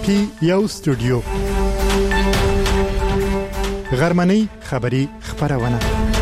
کې یو استودیو غرمنۍ خبری خبرونه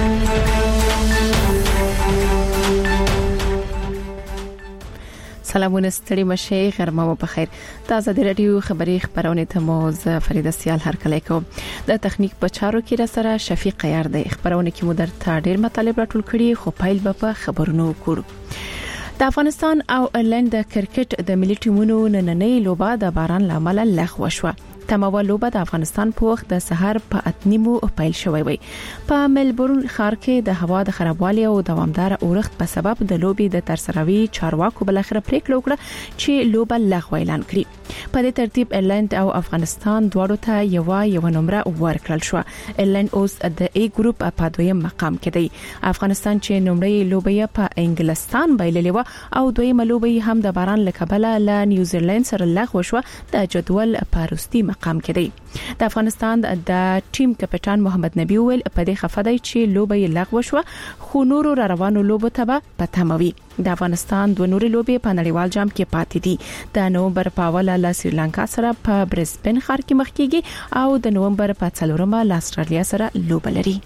سلامونه ستړي مشه غرمه مو په خیر. تازه د رادیو خبری خبرونه ته مو فریده سیال هر کله کوم. د تخنیک په چارو کې را سره شفیق یار دی. خبرونه کې مو درته ډیر مطالب راټول کړي خو پایل به په خبرونو وکړو. د افغانستان او ایرلند د کرکټ د ملي ټیمونو نننۍ لوبه د باران لامل لغوه شوه. تمام لوبه د افغانستان په وخت د سحر په 8:30 پیل شوې وي. په ملبورن ښار کې د هوا د خرابوالي او دوامدار اورښت په سبب د لوبې د ترسروي چارواکو بل اخر پریکړه وکړه چې لوبه لغوه اعلان کړي. په دې ترتیب ایرلند او افغانستان دواړو ته یو نمبر ورکړل شو. ایرلند اوس د ای ګروپ په دویم مقام کې دی. افغانستان چې نمبرې لوبه په انګلستان بایللې و او دویمه لوبه هم د باران لکبله له نیوزیلند سره لغوه شو. د جدول په وروستي مقام کې دی. د افغانستان د ټیم کپټان محمد نبی ویل په دې خفه دی چې لوبه یې لغوه شو خو نورو روانو لوبو ته به پتموي. د افغانستان دوه نورې لوبې په نړیوال جام کې پاتې دي. د نومبر په اوله له سریلانکا سره په برزبن ښار کې مخ کېږي او د نومبر په 4مه له استرالیا سره لوبه لري.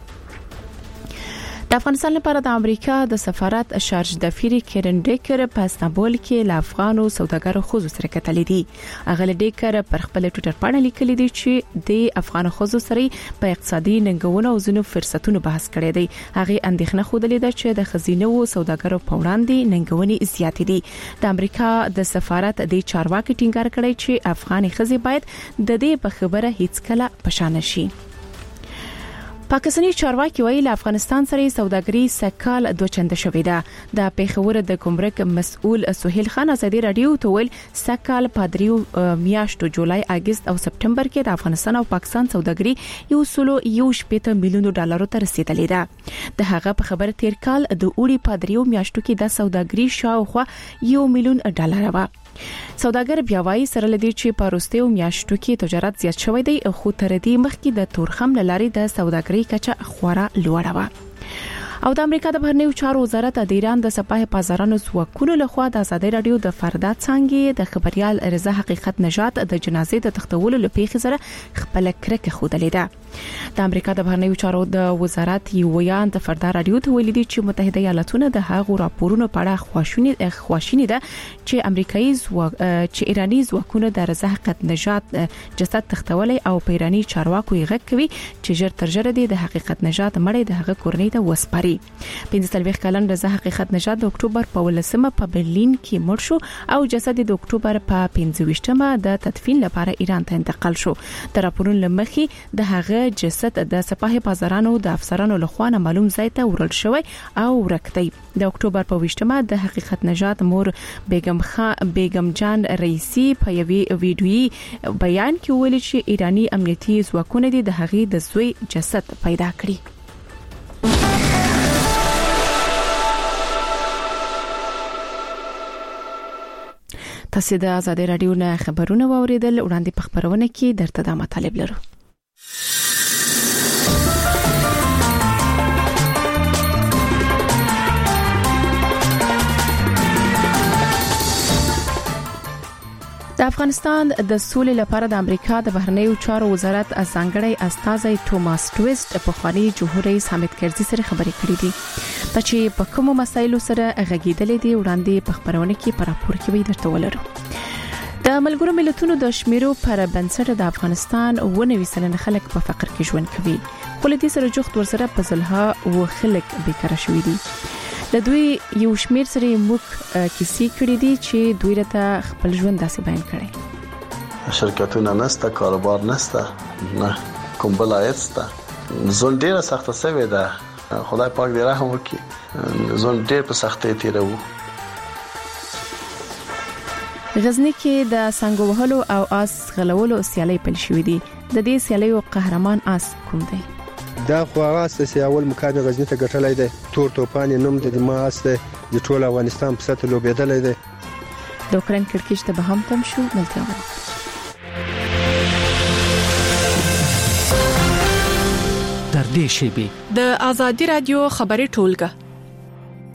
د افغانستان لپاره د امریکا د سفارت شارج دفیر کیرن ډیکر په استانبول کې له افغانو سوداګرو خوځو سره کتلې دي. اغل ډیکر پر خپل ټوئیټر باندې لیکلي دي چې د افغان خوځو سره په اقتصادي ننګونو او ځینو فرصتونو بحث کړی دی. هغه اندېښنه خوده ده چې د خزینه او سوداګرو په وړاندې ننګونې زیاتې دي. د امریکا د سفارت د چارواکي ټینګار کړی چې افغاني خزې باید د دې په خبره هیڅ کله پښانه شي. پاکستاني چارواکي ویل افغانستان سره سوداګري سکهال دوچنده شوې ده. د پیښور د ګمرک مسؤل سهیل خان ازادي رادیو ته ویل سکهال په 3 میاشتو جولای اگست او سپټمبر کې د افغانستان او پاکستان سوداګري $1.7 میلیون ته رسیدلې ده. د هغه په خبر تیر کال د اوړي په 3 میاشتو کې د سوداګري شاوخوا $1 میلیون و. سوداګر بیا وایي سره لدی چې په وروستیو میاشتو کې تجارت زیات شوی دی خو تر دې مخکې د تورخم لارې د سوداګرۍ کچه خورا لوړه و. او د امریکا د بهرنیو چارو وزارت د ایران د سپاه بازارانو ځواکونو لخوا د ازادي رادیو د فردا څنګه د خبريال رضا حقیقت نژاد د جنازې د تختولو لپاره سره خپل کرکه خودلې ده. د امریکا د بهرنیو چارو د وزارت یو ویان د فردا رادیو ته ویلي دي چې متحده ایالاتونه د هغو راپورونو په اړه خواشینی ده چې امریکایي چې ایرانی ځواکونه د رضا حقیقت نژاد جسد تختولې او په ایرانی چارواکو یې غږ کوي چې ژر تر ژره د حقیقت نژاد مړی د هغه کورنۍ ته وسپاري. 45 کلن رضا حقیقت نژاد د اکتوبر په 18مه په برلین کې مړ شو او جسد د اکتوبر په 25مه د تدفین لپاره ایران ته انتقال شو. د راپورونو لمخې د هغه جسد د سپاه بازارانو د افسرانو لخوا معلوم ځای ته وړل شوی او ورکتي. د اکتوبر په 20مه د حقیقت نژاد مور بیگم جان رئیسی په یوې ویډیویي بیان کې ویل چې ایرانی امنیتي ځواکونه د هغې د زوی جسد پیدا کړی. تاسو د آزادي رادیو نه خبرونه واوریدل. وړاندې په خبرونه کې درته د مطالب لرو. د افغانستان د سولې لپاره د امریکا د بهرنیو چارو وزارت ځانګړی استازی توماس ټویسټ په خواني جمهور رئیس حامد کرزي سره خبرې کړې دي چې په کومو مسایلو سره غږیدلې دي. وړاندې په خبرونه کې پر راپور کې وي درته ولرو. د ملګرو ملتونو د شمیرو پر بنسټ د افغانستان 90% خلک په فقر کې ژوند کوي. خو له دې سره جوخت ورسره په ځلها او خلک بیکاره شوي دي. د دوی یو شمیر سره موږ کیسې کړې دي چې دوی راته خپل ژوند داسې بیان کړي. شرکتونه نسته، کاروبار نسته، نه کوم بل عاید نسته. ځل ډیره سخته شوې ده. خدای پاک دې رحم وکړي. ځل ډیر په سختۍ تیرو. غزنی کې د څنګه وهلو او آس غلولو سیالي پیل شوې دي. د دې سیالیو قهرمان آس کوم دی؟ دا خو هغه چې اول مقام غزنی ته ګټلای دی. تور توپان نوم د ماس دی. د ټول افغانستان په سطح لوبېدلای دی. د اوکرين کرکټ ته به هم تم شو ملته. در دې شی به د آزادي رادیو خبري ټولګه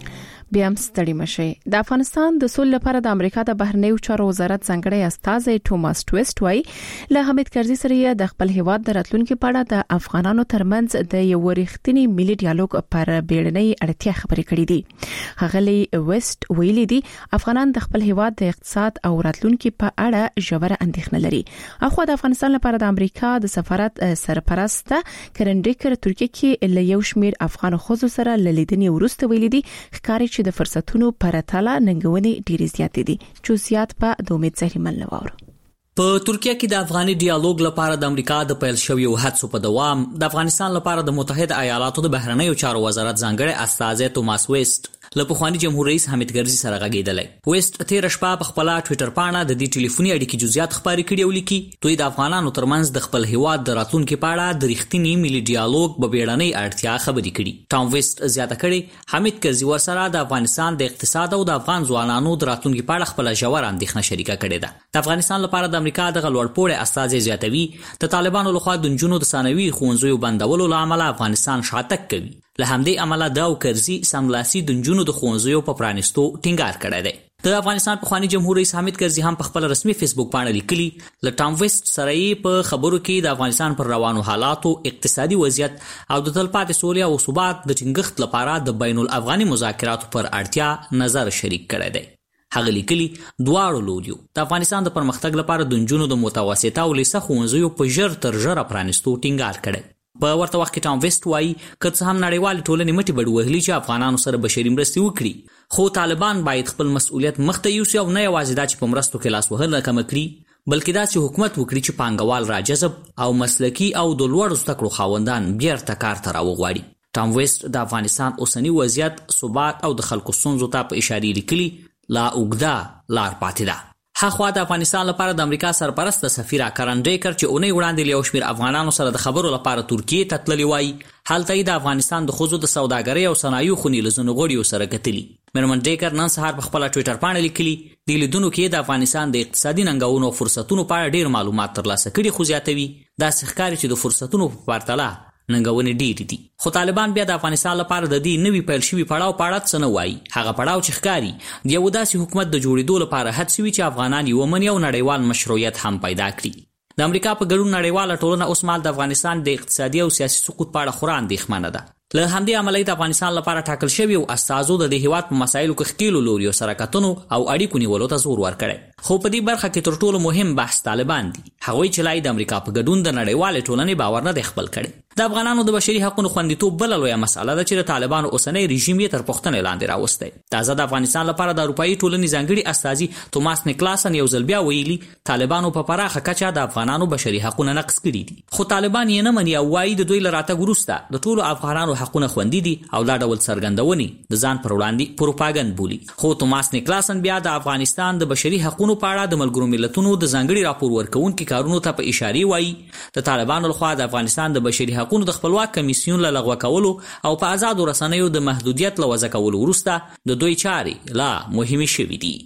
بیا هم ستړي مشي. د افغانستان د سولې لپاره د امریکا د بهرنیو چارو وزارت ځانګړی استازی ټوماس ټویسټ وايي له حمید کرزي سره د خپل هیواد د راتلونکو په اړه د افغانانو ترمنځ د یو ورښتنی ملي ډیالوګ پر بیړنۍ اړتیا خبرې کړې دي. هغلی ویسټ ویلي دي افغانان د خپل هیواد د اقتصاد او راتلونکو په اړه ژوره اندېښنه لري. اخو د افغانستان لپاره د امریکا د سفارت سرپرست کرن ډیکر ترکیه کې له یو شمیر افغان خوځو سره لیدنې ورسته ویلي دي ښکاري چې د فرصتونو پرتاله ننګونې ډېرې زیاتې دي. چوسیات په د امید زهرمن لواورو. په ترکیه کې د افغاني ډیالوګ لپاره د امریکا د پیل شویو هڅو په دوام د افغانستان لپاره د متحده ایالاتو د بهرنیو چارو وزارت ځانګړی استازی ټوماس ویسټ له پخوانی جمهور رئیس حمید کرزي سره غږیدلی. ویسټ تیر شپه په خپل ټوئیټر باندې د دې ټلیفوني اړیکې جزئیات خبرې کړي او لیکي دوی د افغانانو ترمنځ د خپل هیواد د راتلونکو په اړه د رښتینی ملي ډیالوګ په بیړنۍ اړتیا خبرې کړي. ټام ویسټ زیاته کړي حمید کرزي ورسره د افغانستان د اقتصاد او د افغان ځوانانو د راتلونکو په اړه خپل ژور اندېښنه شریکه کړې ده. د افغانستان لپاره د امریکا د لوړپوړي استازي زیاتوي د طالبانو لخوا د جنونو د ثانوي ښوونځیو بندولو لامل افغانستان شاتک کوي. له همدې عمله د کرزي سملاسي د جنونو د ښوونځیو په پرانیستو ټینګار کړی دی. د افغانستان پخوانی جمهور رئیس حمید کرزي هم په خپل رسمي فیسبوک باندې لیکلي له ټام ویسټ سره په خبرو کې د افغانستان پر روانو حالاتو، اقتصادي وضعیت او د تلپاتې سولې او ثبات د ټینګښت لپاره د بین الافغاني مذاکراتو پر اړتیا نظر شریک کړی دی. هغه لیکلي دواړو لوریو د افغانستان د پرمختګ لپاره د جنونو د متوسطه او لیسه ښوونځیو په ژر تر ژره پرانیستو ټینګار کړی. په ورته وخت کې ټام ویسټ وايي که څه هم نړیوال ټولنې مټې بډ وهلي چې افغانانو سره بشري مرستې وکړي، خو طالبان باید خپل مسؤلیت مخته یوسي او نه یوازې دا چې په مرستو کې لاس وهل کم کړي، بلکې دا چې حکومت وکړي چې پانګوال راجذب او مسلکي او د لوړو زده کړو خاوندان بیرته کار ته راوغواړي. ټام ویسټ د افغانستان اوسنی وضعیت، ثبات او د خلکو ستونزو ته په اشاره لیکلي لا اوږده لار پاتې ده. هغه د افغانستان لپاره د امریکا سرپرست سفیر کرن ډیکر چې اونۍ وړاندې له یو شمېر افغانانو سره د خبرو لپاره ترکیه ته تللی وای، هلته د افغانستان د ښځو د سوداګرۍ او صنایعو خونې له ځینو غړیو سره کتلي. میرمن ډیکر نن سهار په خپل ټوئیټر باندې لیکلي د لیدونکو کې د افغانستان د اقتصادي ننګونو او فرصتونو په اړه ډیر معلومات ترلاسه کړي، خو زیاتوي داسې ښکاري چې د فرصتونو په پرتله ننګونې ډېرې دي. خو طالبان بیا د افغانستان لپاره د دې نوي پیل شوي پړاو په اړه څه نه وایي. هغه پړاو چې ښکاري د یو داسې حکومت د جوړېدو لپاره هڅې وي چې افغانان یې ومني او نړیوال مشروعیت هم پیدا کړي. د امریکا په ګډون نړیواله ټولنه اوس مهال د افغانستان د اقتصادي او سیاسي سقوط په اړه خورا اندېښمنه ده. له همدې امله د افغانستان لپاره ټاکل شوی او استازو د هیواد په مسایلو کې ښکیلو لوریو سره کتنو او اړیکو نیولو ته زور ورکړی. خو په دې برخه کې تر ټولو مهم بحث طالبان دي. هغوی چې لای د امریکا په ګډون د نړیوالې ټولنې باور نه دی خپل کړی. د افغانانو د بشري حقوقو خوندیتوب بل لویه مسله ده چې د طالبانو اوسنی رژیم یې تر پوښتنې لاندې راوستی. تازه د افغانستان لپاره د اروپایي ټولنې ځانګړي استازي توماس نیکلاسن یو ځل بیا ویلي طالبانو په پراخه کچه د افغانانو بشري حقوق نقض کړي دي، خو طالبان یې نه مني او وایي د دوی له راتګ وروسته د ټولو افغانانو حقونه خوندي دي او دا ډول څرګندونې د ځان پر وړاندې پروپاګند بولي. خو توماس نیکلاسن بیا د افغانستان د بشري حقوقو په اړه د ملګرو ملتونو د ځانګړي راپور ورکوونکو کارونو ته په اشاره وایي د طالبانو لخوا د افغانستان د بشري حقوقو د خپلواک کمیسیون له لغوه کولو او په آزادو رسنیو د محدودیت له وضع کولو وروسته د دوی چارې لا مهمې شوې دي.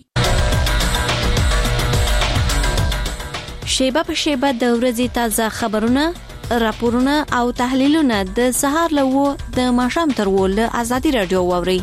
شیبه په شیبه د ورځې تازه خبرونه، راپورونه او تحلیلونه د سهار له د ماښام تر له آزادي رادیو واوري.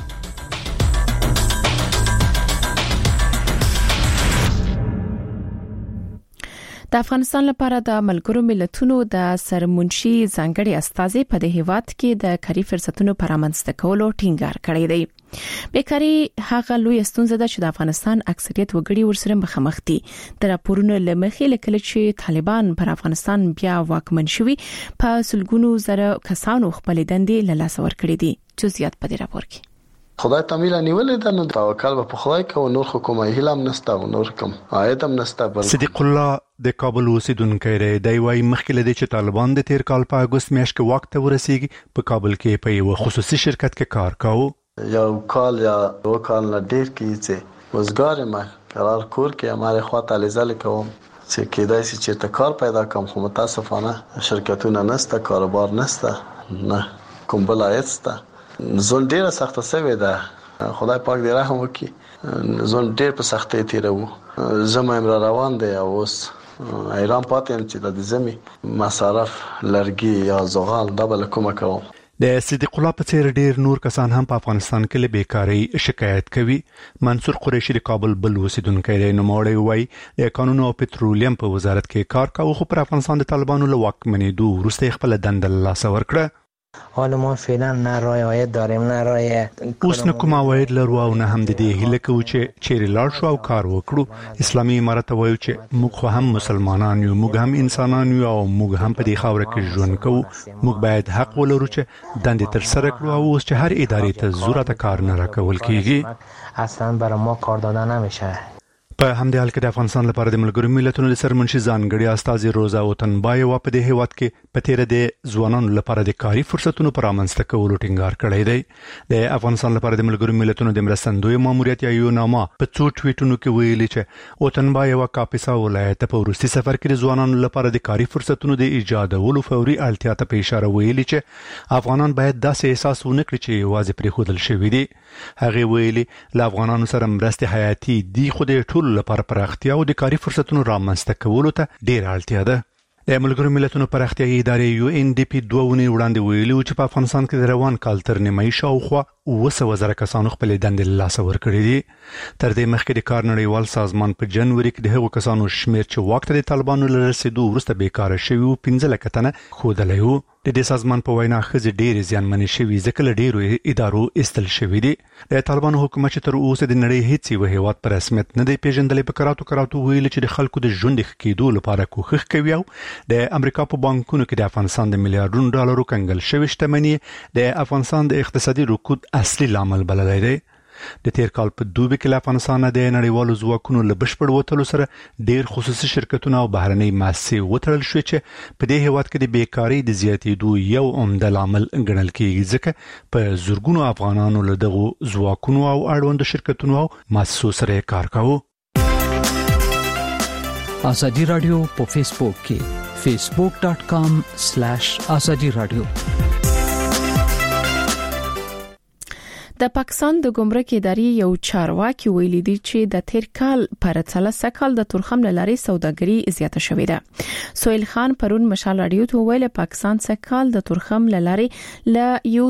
د افغانستان لپاره د ملګرو ملتونو د سرمنشي ځانګړي استازي په د هیواد کې د کاري فرصتونو پرامنځته کولو ټینګار کړی دی. بیکاري هغه لوی ستونزه ده چې د افغانستان اکثریت وګړي ورسره مخامخ دي. د راپورونو لمخې لیکل چې طالبان پر افغانستان بیا واکمن شوي په سلګونو زره کسانو خپل دندې له لاسه ورکړي دي. جزئیات په دې راپور کې خدای تعالی نیولې ده، نو توکل په خدای کوو، نور حکومت هیله هم نشته او نور کوم عاید هم نشته. صدیق الله د کابل اوسیدونکی دی وایي مخکې له دې چې طالبان د تیر کال په اګوست میاشت کې واک ته ورسیږي په کابل کې په یو خصوصي شرکت کې کار کاوه. یو کال یا دو کال نه ډیر کې چې وزګار ما قرار کور کې امره خواته لیزل کوم چې کېدای شي چې ته کار پیدا کوم، خو متاسفانه شرکتونه نشته، کاروبار نشته، نه کوم بل عاید شته. زون ډیره سخته سوي ده، خدای پاک دې رحم وکړي. زون ډیر په سختۍ تیرو، زما امر روان دی او اوس ایران پاتې چې د زمي مصرف لرګي یا زغال دبل کومه کوم. د صدیق الله په څیر ډیر نور کسان هم په افغانستان کې له بیکاری شکایت کوي. منصور قریشي د کابل بل اوسیدونکی دی. نوموړی وایي د قانون او پټرولیم په وزارت کې کار کاوه، خو پر افغانستان د طالبانو له واکمنېدو وروسته خپل دنده له لاسه ورکړه. حالا ما فعلا نه رعایت داریم نه رعایت اوس نه کوم عواید لرو او نه هم د دې هیله کوو چې چیرې لاړ شو او کار وکړو. اسلامي امارت وایي چې موږ خو هم مسلمانان یو، موږ هم انسانان یو او موږ هم په دې خاوره کې ژوند کوو. موږ باید حق ولرو چې دندې تر سره کړو او اوس چې هر ادارې ته ضرورت کار نه راکول کیږي. اصلا برای ما کار داده نمیشه. په همدې حال کې د افغانستان لپاره د ملګرو ملتونو د سرمنشي ځانګړي استازي روزا اوتنبایوا په دې هیواد کې په تیر د ځوانانو لپاره د کاري فرصتونو پر رامنځته کولو ټینګار کړی دی. د افغانستان لپاره د ملګرو ملتونو د مرستندوی ماموریت یا یوناما په څو ټویټونو کې ویلي چې اوتنبایوا کاپیسا ولایت په ورستي سفر کې د ځوانانو لپاره د کاري فرصتونو د ایجادولو فوري اړتیا ته په اشاره ویلي چې افغانان باید داسې احساس ونه کړي چې یوازې پرېښودل شوي دي. هغه ویلي له افغانانو سره مرستې حیاتي دي، خو د ټولو لپاره پراختیا او د کاري فرصتونو رامنځته کولو ته ډېر اړتیا ده. د ملګرو ملتونو پراختیايي ادارې UNDP 2 ونې وړاندې ویلي چې په افغانستان کې د روان کال تر نیمایي شاوخوا 200,000 کسانو خپل دندې له لاسه ورکړي دي. تر دې مخکې د کار نړیوال سازمان په جنوري کې د هغو کسانو شمېر چې واک ته د طالبانو له رسېدو وروسته بیکاره شوي وو 15 لکه تنه ښودلی وو. د دې سازمان په وینا ښځې ډېرې زیانمنې شوي ځکه له ډېرو ادارو ایستل شوي دي. د طالبانو حکومت چې تر اوسه د نړۍ هیڅ یو هیواد په رسمیت نه دی پیژندلی په کراتو ویلي چې د خلکو د ژوند ښه کېدو لپاره کوښښ کوي او د امریکا په بانکونو کې د افغانستان د میلیارډونو ډالرو کنګل شوي شتمني د افغانستان د اقتصادي رکود اصلي لامل بللی دی. د تیر کال په دوبي کې له افغانستان د نړیوالو ځواکونو له بشپړ وتلو سره ډیر خصوصي شرکتونه او بهرنۍ مؤسسې وتړل شوې چې په دې هیواد کې د بیکاری د زیاتېدو یو عمده لامل ګڼل کېږي، ځکه په زرګونو افغانانو له دغو ځواکونو او اړوندو شرکتونو او مؤسسو سره کار کاوه. ازادي رادیو په فیسبوک کې facebook.com/azadi radio. د پاکستان د ګمرک ادارې یو چارواکي ویلي دی چې د تیر کال پر څلسه کال د تورخم لاري سوداګري زیاته شوې ده. سویل خان پرون مشال رادیو ته ویل پاکستان څخه کال د تورخم لاري ل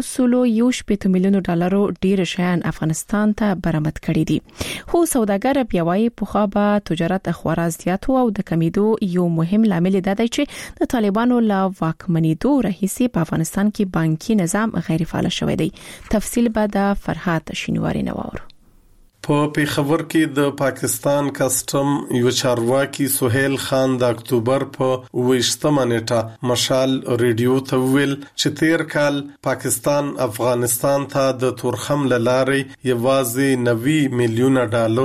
$1.8 میلیون ډیر شیان افغانستان ته برآمد کړي دي. خو سوداګر بیا وايي په خابه تجارت اخوار زیات او د کمیدو یو مهم لامل دی چې د طالبانو لا واکمنېدو راهیسي په افغانستان کې بانکي نظام غیر فعال شوی دی. تفصیل بعد فرحات شینواری نواور. په پیښور کې د پاکستان کسٹم یو چارواکي سهیل خان د اکتوبر په 28مه نیټه مشال ریډیو ته ویل چې تیر کال پاکستان افغانستان ته د تورخم لارې یوازې $90 میلیون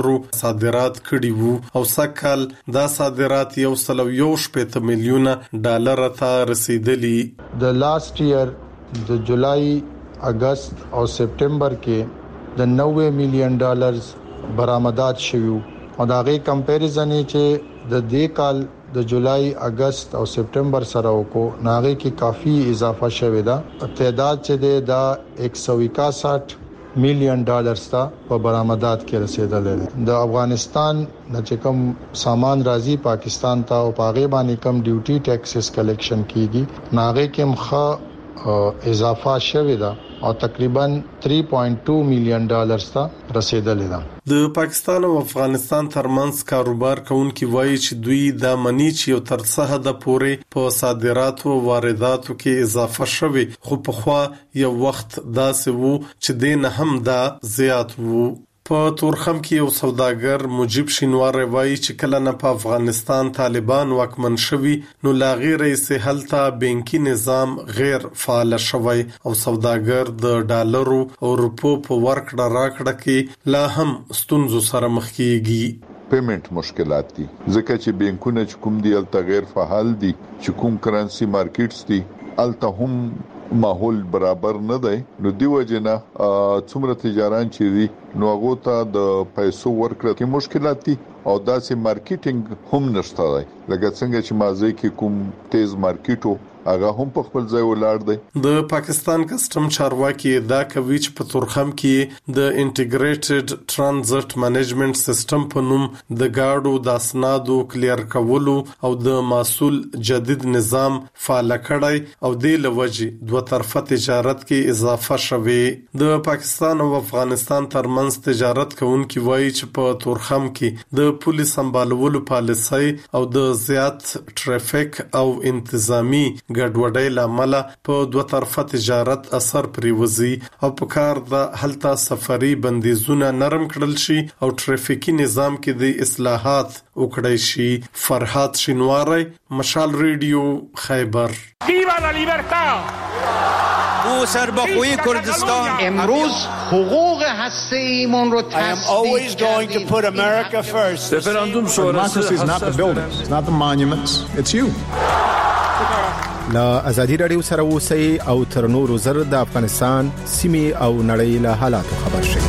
صادرات کړي وو او سکهال دا صادرات $1.8 میلیون ته رسیدلی. د لاست ایئر د جولای اگست او سپټمبر کې د $90 میلیون برآمدات شوي او دا غي کمپیریزن چې د دې کال د جولای اگست او سپټمبر سره وکړو ناغه کې کافي اضافه شوې ده. تعداد چې د $161 میلیون ته په برآمدات کې رسیدل دي. د افغانستان چې کوم سامان راځي پاکستان ته او پاغه باندې کم ډیوټي ټیکسز کلیکشن کیږي ناغه کې مخه اضافه شوې ده او تقریبا $3.2 میلیون ته رسیدلې ده. د پاکستان او افغانستان ترمنځ کاروبار کوونکي وایي چې دوی د منی چې یو تر څه حد پورې په صادراتو او وارداتو کې اضافه شوي، خو په خوا یو وخت داسې وو چې دین هم دا زیات وو. په تورخم کې یو سوداګر مجيب شینوار وایي چې کله نه په افغانستان طالبان واکمن شوي نو لا غیر یې هلته بانکي نظام غیر فعال شوی او سوداګر د ډالرو او روپو په ورکړه راکړه کې لا هم ستونزو سره مخ کیږي. پیمنٹ مشکلات دي ځکه چې بانکونه کوم دي الته غیر فعال دي، چې کوم کرنسي مارکیټس دي الته هم ماحول برابر نه دی. نو دی وجنه څومره تجاران چې دي نو هغه ته د پیسو ورکړه کې مشکلات دي او داسې مارکیټینګ هم نشته دی لکه څنګه چې مازه کې کوم تیز مارکیټو هغه هم په خپل ځای ولاړ دی د پاکستان کسٹم چارواکي دا کوي چې په تورخم کې د انټیګریټډ ترانزیت منیجمنت سیستم په نوم د گاډو د اسنادو کلیر کولو او د محصول جدید نظام فعال کړی او د لوجي دوه طرفه تجارت کې اضافه شوه د پاکستان او افغانستان ترمنځ تجارت کوونکي وایي چې په تورخم کې د پولیس سمبالولو پالیسي او د زیات ټریفیک او انتظامی ګډوډۍ لامل په دوه طرفه تجارت اثر پریوزي او په کار د هلته سفري بندیزونه نرم کړل شي او ټریفیکي نظام کې د اصلاحات وکړای شي. فرحات شینواری، مشال ریډیو، خیبر. ویوا لا لیبرتاد. او سربخوی کردستان امروز حقوق هسته‌ایمون رو I am always going to put America first. Referendum sonrası is not the buildings, it's not the monuments, it's you. لا ازادي رادیو سره اوسئ او تر نورو زر د افغانستان سیمې او نړۍ له حالاتو خبر شئ.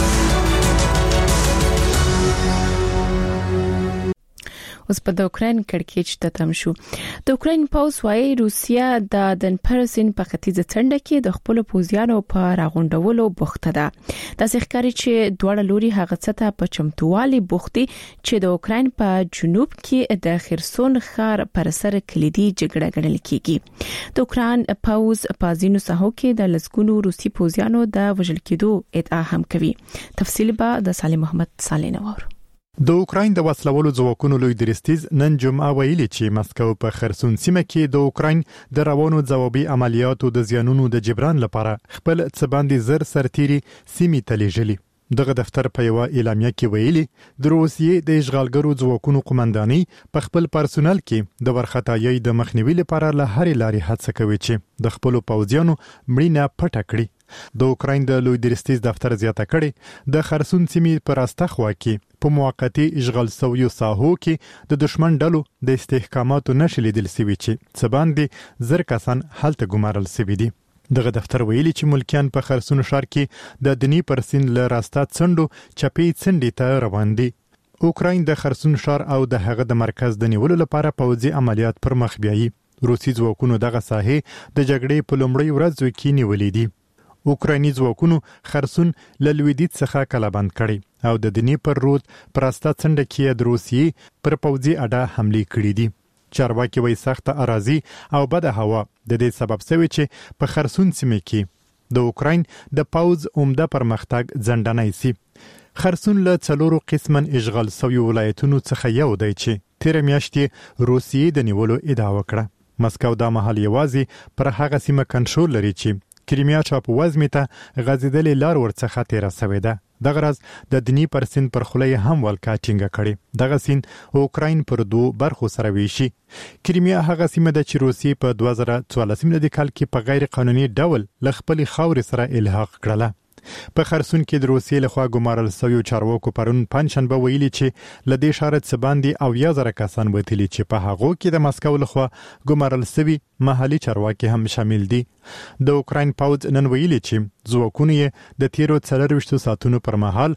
اوس په د اوکرين کړکېچ ته تم شو. د اوکرين پوز وايي روسیا د دنپرسین په ختیځه څنډه کې د خپل پوزیانو په راغونډولو بوخته ده. د ښکاری چې دوړ لوري هغه څه په چمتووالي بوختي چې د اوکرين په جنوب کې د خرسون ښار پر سر کلیدي جګړه ګڼل کیږي. د اوکرين پوز په ځینو ساحو کې د لسګونو روسي پوزیانو د وژل کېدو ادعا هم کوي. تفصیل به د صالح محمد صالح نور. د اوکرين د وسلوالو ځواکونو لوی درستیز نن جمعه ویلي چې مسکو په خرسون سیمه کې د اوکرين د روانو ځوابي عملیاتو د زیانونو د جبران لپاره خپل څه باندې زر سرتيري سیمې ته لیږلي. دغه دفتر په یو اعلامیه کې ویلي د روسیې د اشغالګرو ځواکونو قومنداني په خپل پرسونل کې د ورختایي د مخنیوي لپاره له هرې لارې هڅه کوي چې د خپل پوځیانو مړینه پټه کړي. د اوکرين د لوی درستیز دفتر زیاته کړي د خرسون سیمې پر استخوا کې په موقتی اشغال سویو ساحو کې د دشمن ډلو د استحکاماتو نشل لیدل سوي چې څه باندې زر کسان هلته ګمارل سوي دي. دغه دفتر ویلي چې ملکیان په خرسون ښار کې د دنی پر سیند له راستا څنډو چپی څنډې ته روان دي. اوکرين د خرسون ښار او د هغه د مرکز د نیولو لپاره پوځي عملیات پر مخ بیایي. روسي ځواکونو دغه ساحه د جګړې په لومړۍ ورځو کې نیولې دي. اوکرایني ځواکونو خرسون له لویدیځ څخه کلابند کړي او د دنی پر رود پراستا څنډه کې د روسیې پر پوځي اډه حمله کړې دي. چارواکي وایي سخت اراضي او بد هوا د دې سبب شوی چې په خرسون سیمه کې د اوکراین د پوځ عمده پرمختګ ځنډنای سي. خرسون له څلورو قسمن اشغال شوی ولایتونو څخه یو دی چې تیر میاشتې روسیې د نیولو ادعا وکړه. مسکو د محل یوازي پر هغه سیمه کنټرول لري چې کریمیا چاپ وزمه ته غزیدلې لار ورڅخه تیر شوې ده. دغه راز د دنی پر سین پر خلې هم ولکا ټینګه کړي. دغه سین اوکراین پر دوه برخو سره ویشي. کریمیا هغه سیمه د روسیې په 2014 میلادي کال کې په غیر قانوني ډول ل خپل خاور سره الحاق کړله. په خرسون کې د روسیې لخوا ګمارل شوی چارواکو پرون پنځشنبه ویلي چې لدې شارت سباندي او 1000 کسان وتلی چې په هغه کې د مسکو لخوا ګمارل شوی محلي چارواکي هم شامل دي. د اوکراین پوځ نن ویلي چې ځواکونه یې د تیرو 24 ساعتونو پر مهال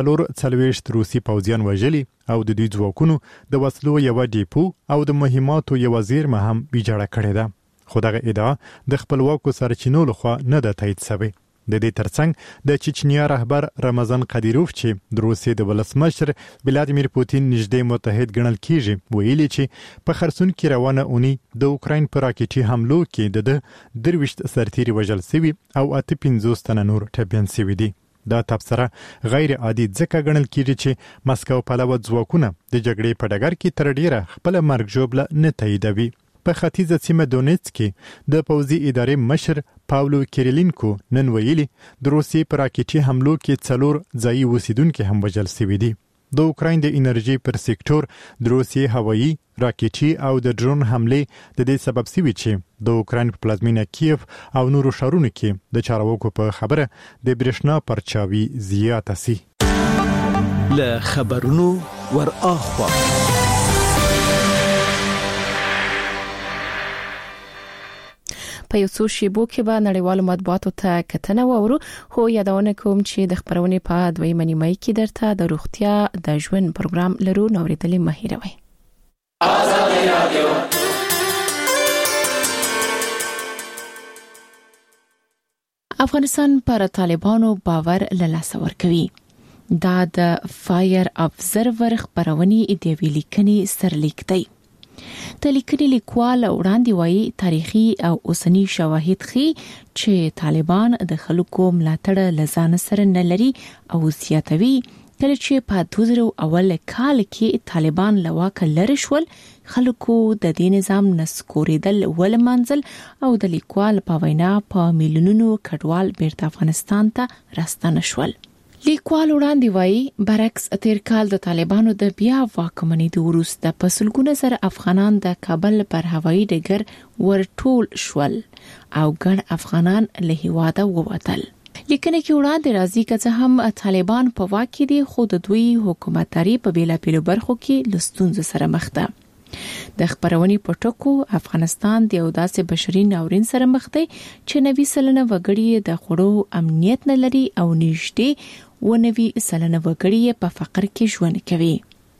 440 روسي پوځیان وژلي او د دوی ځواکونو د وسلو یو ډیپو او د مهماتو یو زیرمه هم ویجاړه کړې ده. خو دغه ادعا د خپلواکو سرچینو لخوا نه ده تایید شوی. د دې ترڅنګ د چچنیا رهبر رمضان قادیروف چې د روسیې د ولسمشر ولادیمیر پوتین نږدې متحد ګڼل کیږي ویلي چې په خرسون کې روانه اونۍ د اوکراین پر راکټي حملو کې د درويشت سرتيري وژل شوی او 85 تنه نور ټپيان شوي دي. دا تبصره غیر عادي ځکه ګڼل کیږي چې مسکو په لور ځواکونه د جګړې په ډګر کې تر ډیره خپل مرګ ژوبله نه تاییدوي. په ختیځه سیمه دونیتس کې د پوځي ادارې مشر پاولو کیریلینکو نن ویلي د روسیې پر راکټي حملو کې 4 ځایي اوسیدونکو هم وژل شوي دي. د اوکراین د انرژي پر سېکټور د روسیې هوایي راکټي او د ډرون حمله د دې سبب شوی چې د اوکراین په پلازمینه کیف او نورو ښارونو کې د چارواکو په خبره د برېښنا پرچاوي زیاته سي. له خبرونو ور اخوا په یو څو شیبو کې به نړیوالو مطبوعاتو ته کتنه وورو خو یادونه کوم چې د خبرونې په دویمه نیمه کې درته د روغتیا د ژوند پروګرام لرو نوریدلې مهیروي آزادي رادیو افغانستان پر طالبانو باور له لاسه ورکوي. دا د فایر ابزرور خبرونې د ویلیکنې سرلیک دی. د لیکنې لیکوال وړاندې وایي تاریخي او اوسنی شواهد ښيي چې طالبان د خلکو ملاتړ لزان سره نه لري او زیاتوي کله چې په 2001 کال کې طالبان له واکه لرې شول خلکو د دې نظام نسکوریدل ولمنځل او د لیکوال په وینا په میلیونونو کډوال بیرته افغانستان ته راستنه شول. لیکوال وړاندې وایي برعکس تیر کال د طالبانو د بیا واکمنۍ د وروسته په سلګونه زره افغانان د کابل پر هوایي ډګر ورټول شول او ګڼ افغانان له هیواده ووتل. لیکنه کې وړاندې راځي چې هم طالبان په واکې دي خو د دوی حکومتداري په بیلابیلو برخو کې لستونزو سره مخ ده. د خبرونې په ټکو افغانستان د یو داسې بشري ناورین سره مخ دی چې 90% وګړي د خوړو امنیت نه لري او نږدې 90% وګړي په فقر کې ژوند کوي.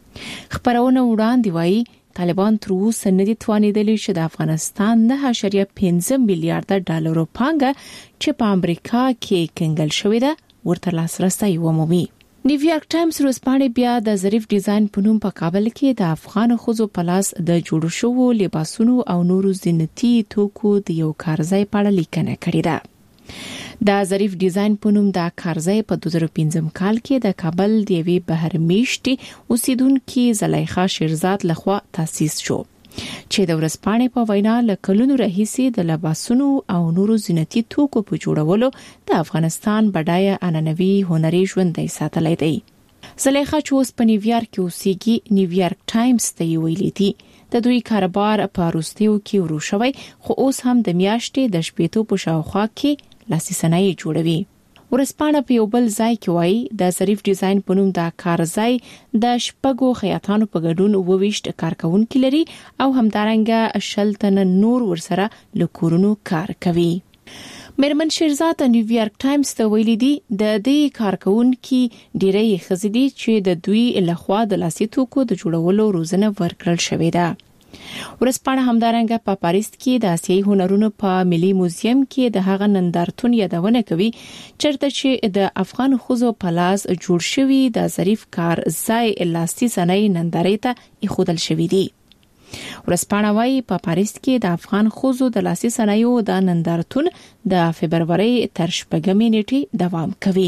خبرونه وړاندې وایي طالبان تر اوسه نه دي توانیدلی چې د افغانستان 9.5 میلیارډ ډالرو پانګه چې په امریکا کې کنګل شوې ده ورته لاسرسي ومومي. نیویارک ټایمز ورځپاڼه بیا د ظریف ډیزاین په نوم په کابل کې د افغان ښځو په لاس د جوړ شوو لباسونو او نورو زینتي توکو د یو کارځای په اړه لیکنه کړې ده. د ظریف ډیزاین په نوم د کارځای په 2015 کال کې د کابل د یوې بهرمیشتي اوسیدونکو زلیخا شیرزاد لخوا تاسیس شو چې د ورځپاڼې په وینا له کلونو راهیسې د لباسونو او نورو زینتي توکو په جوړولو د افغانستان بډایه عنعنوي هنري ژوندی ساتلی دی. زلیخا چې اوس په نیویارک کې اوسېږي نیویارک ټایمز ته ویلي دي د دوی کاروبار په روسیو کې ورو شوی خو اوس هم د میاشتې د شپېتو په شاوخوا کې لاسي صنایع جوړوي. ورځپاڼه په یو بل ځای کې وایي د ظریف ډیزاین په نوم د کارځای د شپږو خیاطانو په ګډون 22 کارکونکو لري او همدارنګه 60 تن نور ورسره له کورونو کار کوي. میرمن شیرزاد نیویارک ټایمز ته ویلي دي د دې کارکونکو ډیری ښځې دي چې د دوی لخوا د لاسي توکو د جوړولو روزنه ورکړل شوې ده. ورځپاڼه همدارنګه په پاریس کې د آسیایي هنرونو په ملي موزیم کې د هغه نندارتون یادونه کوي چرته چې د افغان ښځو په لاس جوړ شوی د ظریف کار ځای لاسي صنایع نندارې ته ایښودل شوی دی. ورځپاڼه وايي په پاریس کې د افغان ښځو د لاسي صنایعو د نندارتون د فبرवरी تر 8 نیټې دوام کوي.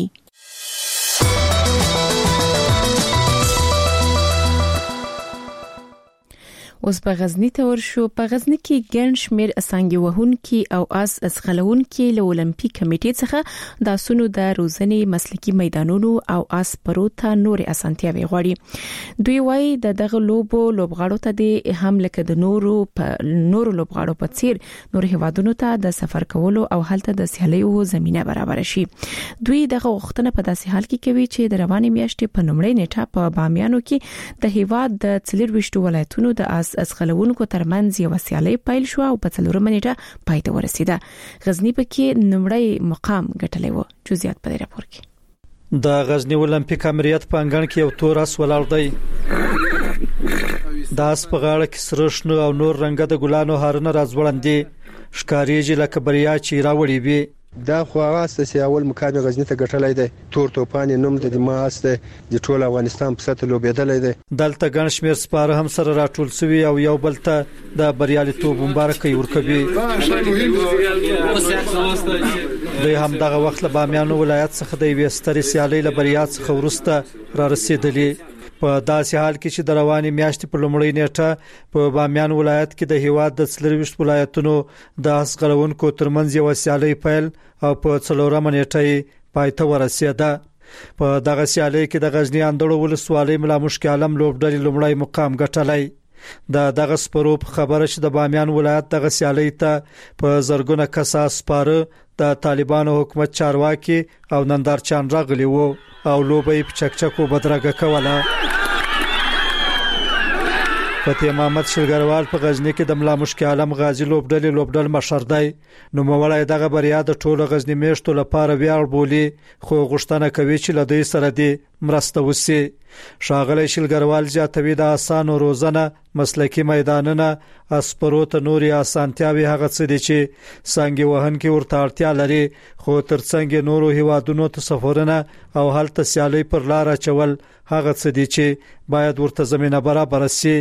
اوس په غزنی ته ورشو. په غزنی کې ګڼ شمیر اسانګي وهونکي او اس اسخلونکي له اولمپیک کمیټې څخه د اسونو د روزنې مسلکي میدانونو او اس پروته نور اسانتیاوي غواړي. دوی وايي دغه لوبغاړو ته د هم لکه د نورو لوبغاړو په څیر نور هیوادونو ته د سفر کولو او هلته د سیالیو زمينه برابر شي. دوی دغه وختونه په داسې حال کې کوي چې د رواني میاشتې په نومړۍ نیټه په بامیانو کې د هیواد د 24 ولایتونو د اس اسخلونکو ترمنځ یو سیالي پیل شو او په 4 نیټه پای ته ورسیده. غزنی پکې نومړی مقام ګټلی و. جزئیات په راپور کې. د غزنی اولمپیک امریت په انګړ کې یو تور اس ولاړ دی. د اس په غاړه کې سره شنو او نور رنګه د ګلانو هارونه راځوړندې ښکاریږي لکه بریا چې راوړي وي. دا خو هغه اساسي اول مقام غزنی ته ګټلای دی. تور توپان نوم د ماسته د ټول افغانستان په سطح لوبېدلای دی. دلته ګڼ شمیر سپاره هم سره راټول شوي او یو بل ته د بریالیتوب مبارکي ورکوي. دوی هم دغه وخت له بامیانو ولایت څخه د یوې سترې سیالۍ له بریا څخه ورسته را رسیدلې. په داسې حال کې چې د رواني میاشتې په لومړۍ نیټه په بامیان ولایت کې د هیواد د 24 ولایتونو د اسغړونکو ترمنځ یو سیالي پیل او په 4 نیټه پای ته ورسیده. په دغه سیالي کې د غزنی اندړو ولسوالۍ ملا مشک عالم لوبډلې لومړی مقام ګټلی. دغه سپرو خبره چې د بامیان ولایت دغه سیالي ته په زرګونه کسا سپاره د طالبانو حکومت چارواکي او نندارچان راغلي وو او لوبې په چکچکو بدرګه کوله. فتح محمد شلګروال په غزنی کې د ملا مشکل عالم غازی لوبډل مشر دی. نو مولای دغه بریا د ټولو غزنی میشتو لپاره ویاړ بولی، خو غوښتنه کوي چې له دوی سره دی مرسته وسی. ښاغلی شلګروال زیاتوي د اسانو روزنه، مسلکی میدانونه، اسپرو ته نوري اسانتیاوي هغه څه دي چې څنګه وهن کې ورته اړتیا لري، خو ترڅنګ نورو هیوادونو ته سفرونه او هلته سیالي پر لار چول هغه څه دي چې باید ورته زمينه برابر شي.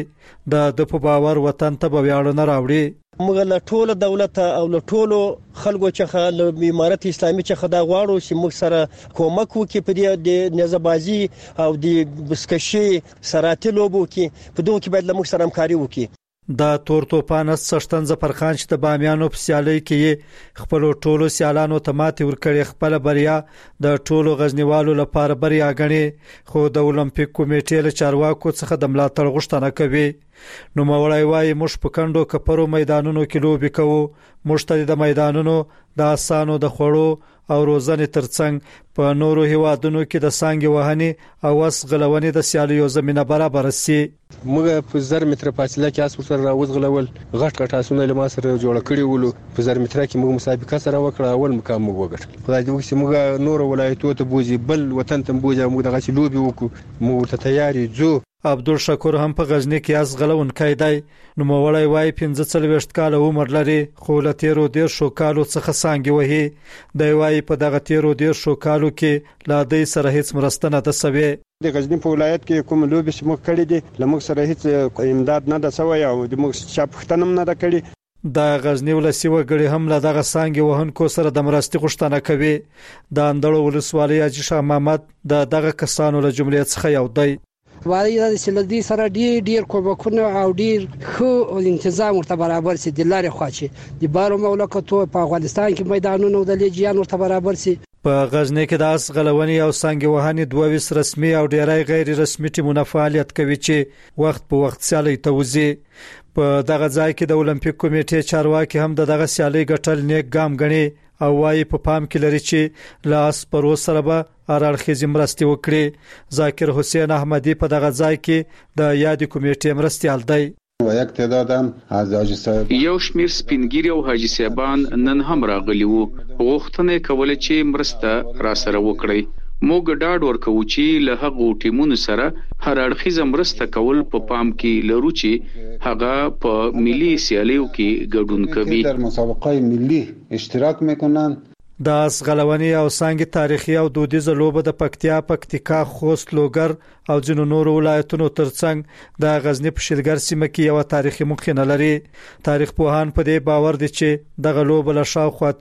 د په باور وطن ته ویاړونه راوړي. موږ له ټولو دولت او له ټولو خلکو څخه له امارت اسلامي څخه دا غواړو چې موږ سره کومک وکړي په دې د نزبازي او د بسکشي سراتي لوبو کې، په دوه کې باید له موږ سره همکاري وکړي. د تور توپان سشتن ظفرخان چې د بامیانو په سیالي کې خپل ټولو سیالانو ته ماتې ورکړي، خپل بریا د ټولو غزنیوالو لپاره بریا غني، خو د اولمپیک کمیټې له چارواکو څخه د ملاتړ غوښتنه کوي. نو مولای وايي موږ په کندو کپرو میدانونو کې لوبي کوو، موږ ته د میدانونو د اسانو د خوړو او روزنې ترڅنګ په نورو هیوادونو کې د سانګي وهني او وسغلونې د سیالیو زمينه برابر سي. موږ په 1000 متره فاصله کې اس سره راوځغلول، غټ اسونه له ما سره جوړ کړی ولو. په 1000 متره کې موږ مسابقه سره وکړه، اول مقام موږ وګټل. خدای دې وکړي موږ نور ولایتونو ته بوزي، بل وطن ته بوزي، موږ دغه لوبي وکړو، موږ ته تیاری جو. عبدالشکور هم په غزنی کې اس غلونکی دی. نو مولای وای 45 کال عمر لري، خو له 13 کالو څخه سانګي وهي. دی وای په دغه 13 کالو کې لا د سره هیڅ مرسته نه ده سوي. د غزنی په ولایت کې کوم لوبي چې موږ کړی دي لمغ سره هیڅ امداد نه ده سوي او د موږ چا پښتنم نه ده کړی. د غزنی ولسی وګړي هم له دغه سانګي وهونکو سره د مرستې غوښتنه کوي. د اندړو ولسوالۍ اجي شاه محمد دغه کسانو له جملې څخه یو دی. وایي د سلدي سره ډیر کومکونه او ډیر خو تنظیم ورته برابر سي، د لارې خواچی د بارو مملکتو په افغانستان کې میدانونو د لیجیان ورته برابر سي. په غزنی کې د اس غلونی او سانګي وهني 22 رسمي او ډیرای غیر رسمي ټیمونه فعالیت کوي چې وخت په وخت سیالي توزي. په دغه ځای کې د اولمپیک کمیټې چارواکي هم دغه سیالي ګټل نیک ګام غني او وايي په پام کې لري چې لاس پرو سره به ارارخیزي مرستې وکړي. ذاکر حسین احمدی په دغه ځای کې د یادې کمیټې مرستيال دی. یک تعدادم از حاجی صاحب یو شمیر سپینګری او حاجی صاحبان نن هم راغلی وو، غوښتنه کوله چې مرسته را سره وکړي. موږ ډاډ ورکو چې له هغو ټیمونو سره هر اړخیزه مرسته کول په پام کې لرو چې هغه په ملي سیالیو کې ګډون کوي، در مسابقات ملی اشتراک میکنن. د اسغلونی او سانګي تاریخي او دودیزه لوبه د پکتیکا، خوست، لوګر او ځینو نورو ولایتونو ترڅنګ د غزنی په شلګر سیمه کې یو تاریخي مخینه لري. تاریخ پوهان په دې باور دي چې دغه لوبه له شاوخوا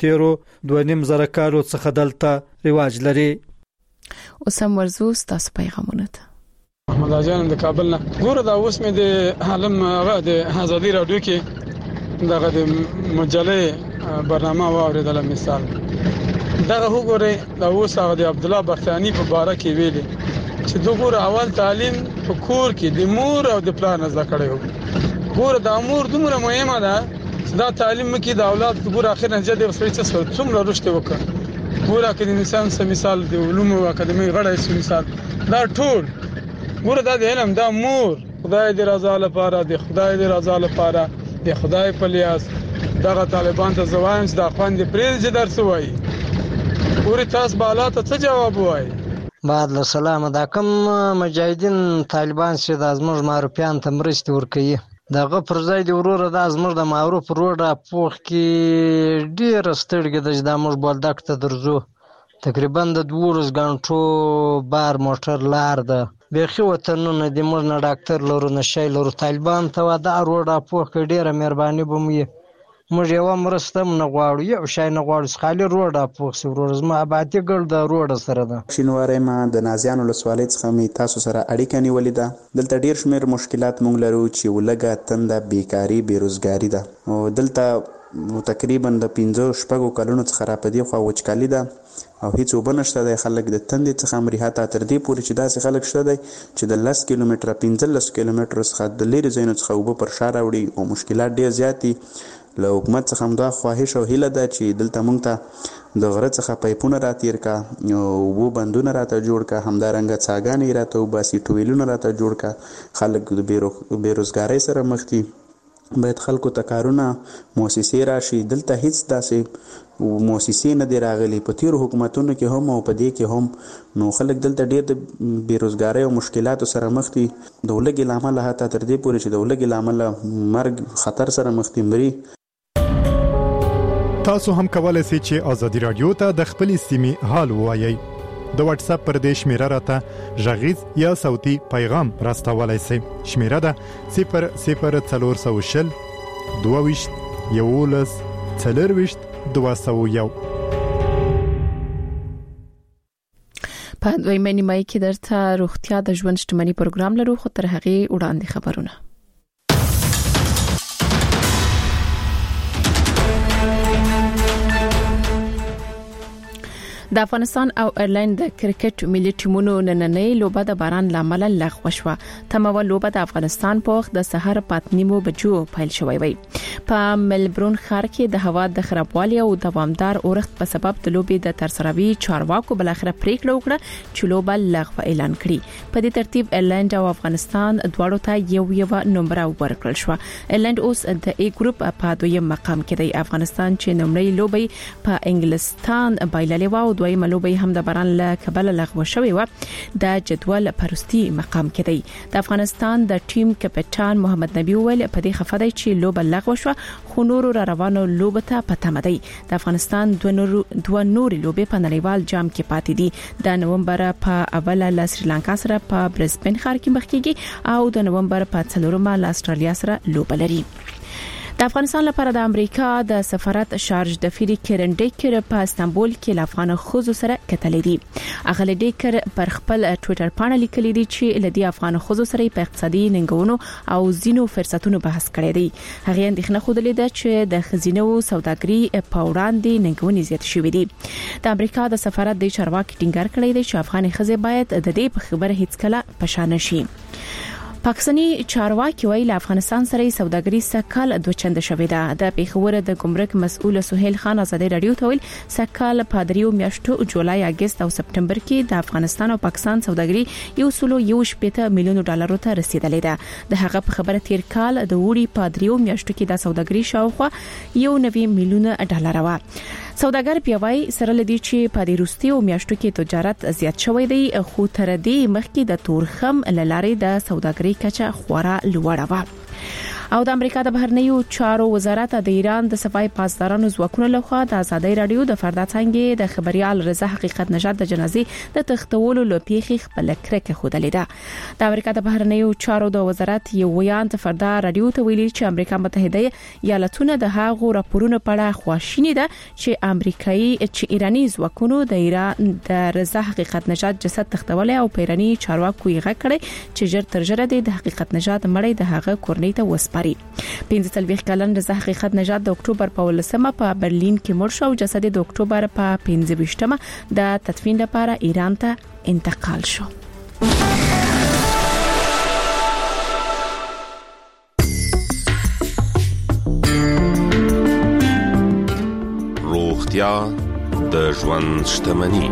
2.5 کالو څخه دلته رواج لري. اوسم ورزو تاسو پیغامونه ته احمد اجان د کابل نه ګوره دا اوس مې د عالم هغه د ازادي رادیو کې دغه د مجلې برنامه واوریدل. مثال دغه وګوره دا اوس هغه د عبد الله بختیانی په باره کې ویلي چې دغه اول تعلیم په کور کې د مور او د پلان زده کړو. ګوره د امور دومره مهمه ده چې دا تعلیم کې د اولاد ګوره اخر نتیجه د وسوي څومره رشد وکړي. ګوره کې د انسان سم مثال د علومو اکاډمي غړی سم مثال دا ټول ګوره دا د علم دا مور خدای دې رضا لپاره د خدای دې رضا لپاره د خدای په لیاس دغه طالبان ته زوایم چې د خوند پریز درس وایي. ګوره تاسو بالا ته څه جواب وایي؟ بعد له سلام دا کوم مجاهدین طالبان چې د ازمر معروفیان ته مرستې ورکوي دغه پر ځای دی وروره د ازمر د معروف روډه پوخ کې ډیر ستړي د ځدامر بولدک ته درځو تقریبا د 2 غنټو بار موټر لار ده بيخي وطنونه د موږ نه ډاکټر لرو نشي لرو طالبان ته دا روډه پوخ کې ډیره مهرباني بموي موږ یو مرسته نه غواړو یو شای نه غواړو خالي روډه پوخ سورز ما آبادی ګل د روډ سره ده شینواره ما د نازیانو لسوالۍ څخه می تاسو سره اړیکه نیولې ده دلته ډیر شمیر مشکلات مونږ لرو چې ولګه تنده بیکاری بیروزګاری ده او دلته تقریبا د 15 کلونو څخه را پدې خو وچکالي ده او هیڅ وبنشته د خلک د تندې څخه امریحاته تر دې پورې چې داسې خلک شته دی چې د 10 کیلومتره 15 کیلومتر څخه د لري ځایونو څخه وب پر شار وړي او مشکلات ډیر زیات دي له حکومت څخه هم دا خواهش او هیله ده چې دلته موږ ته د غره څخه پایپونه راتیر کا اوبو بندونه راته جوړ کا همدارنګه څاګانې راته وباسي ټویلونه راته جوړ کا خلک د بیروزګارۍ سره مخ دي باید خلکو ته کارونه مؤسسې راشي دلته هیڅ داسې مؤسسې نه دی راغلي په تیرو حکومتونو کې هم او په دې کې هم نو خلک دلته ډېر د بیروزګارۍ او مشکلاتو سره مخ دي د ولږې له امله حتی تر دې پورې چې د ولږې له امله مرګ خطر سره مخ دي مري. تاسو هم کولای شئ چې ازادي رادیو ته د خپلې سیمې حال ووایئ. د واتس اپ پر دې شمیره راته غږیز یا صوتي پیغام راستولای شئ. شمیره ده 00420 22 11 40 201. په دویمه نیمه کې درته روغتیا د ژوند شتمنۍ پروګرام لرو خو تر هغه وړاندې خبرونه. د افغانستان او ایرلند د کرکټ ملي ټیمونو نننۍ لوبه د باران لامل لغوه شوه. تمه لوبه د افغانستان په وخت د سحر پاتنیمو بجو پیل شوی وي. په ملبورن ښار کې د هوا د خرابوالي او دوامدار اورښت په سبب د لوبې د ترسروي چارواکو بل اخر پریکړه وکړه چې لوبه لغوه اعلان کړي. په دې ترتیب ایرلند او افغانستان دواړو ته یو نمبر ورکړل شو. ایرلند اوس د ای ګروپ په دویم مقام کې دی. افغانستان چې نمبرې لوبې په انګلستان بایللې و او دویمه لوبې هم د باران له کبله لغوه شوې و د جدول پرستی مقام کې دی. د افغانستان د ټیم کپټان محمد نبی ویل په دې خفه دی چې لوبه لغوه شو خو نور را روانو لوبه ته پته مدي. د افغانستان دوه نور لوبې په نړیوال جام کې پاتې دي. د نومبر په اوله له سریلانکا سره په برزبن ښار کې مخ کېږي او د نومبر په 4مه له استرالیا سره لوبه لري. د افغانستان لپاره د امریکا د سفارت شارج د فری کرن ډیکر په استانبول کې ل افغان خوځو سره کتلې دي. اغلی ډیکر پر خپل ټوئیټر باندې لیکلي دي چې لدی افغان خوځو سره په اقتصادي ننګونو او زینو فرصتونو بحث کړی دی. هغه اندېښنه خوده لیده چې د خزینو سوداګري په وړاندې ننګونې زیات شوې دي. د امریکا د سفارت د چارواکي ټینګار کړی دی چې افغان خزې باید د دې په خبره هیڅ کله پشان نشي. پاکستاني چارواکي ویل افغانستان سره سوداګري سکهال دوه چند شوې ده. د پیښور د ګمرک مسؤل سهیل خان ازادي رادیو ته ویل سکهال په دریو میاشتو جولای اگست او سپټمبر کې د افغانستان او پاکستان سوداګري 1.8 میلیون ډالر ته رسیدلې ده. د هغه په خبره تیر کال د وړي په دریو میاشتو کې د سوداګري شاوخوا 1.9 میلیون ډالر و. سوداګر پیوای سره لدی چې په دې روستي او میاشتو کې تجارت زیات شوی دی خو تر دې مخکې د تورخم لارې د سوداګري کچه خورا لوړه و. او د امریکا د بهرنیو چارو وزارت د ایران د صفای پاسدارانو ځواکونو لخوا د ازادي رادیو د فردا څنګه د خبريال رضا حقیقت نژاد د جنازې د تختولو لپیخي خپل کرکه خودلې ده. د امریکا د بهرنیو چارو د وزارت یو ویان د فردا رادیو ته ویلي چې امریکا متحده ایالاتونه د هغو راپورونو په اړه خواشینی ده چې امریکایي چې ایرانی ځواکونو د ایران د رضا حقیقت نژاد جسد تختولې او پیرانی چارواکو یې غږ کړي چې ژر تر ژره د حقیقت نژاد مړی د هغه کورنۍ ته وسپاري. 15 کلن رضا حقیقت نژاد د اکتوبر په 18مه په برلین کې مړ شو او جسد د اکتوبر په 15مه د تدفین لپاره ایران ته انتقال شو. روغتیا د ژوند شتمني.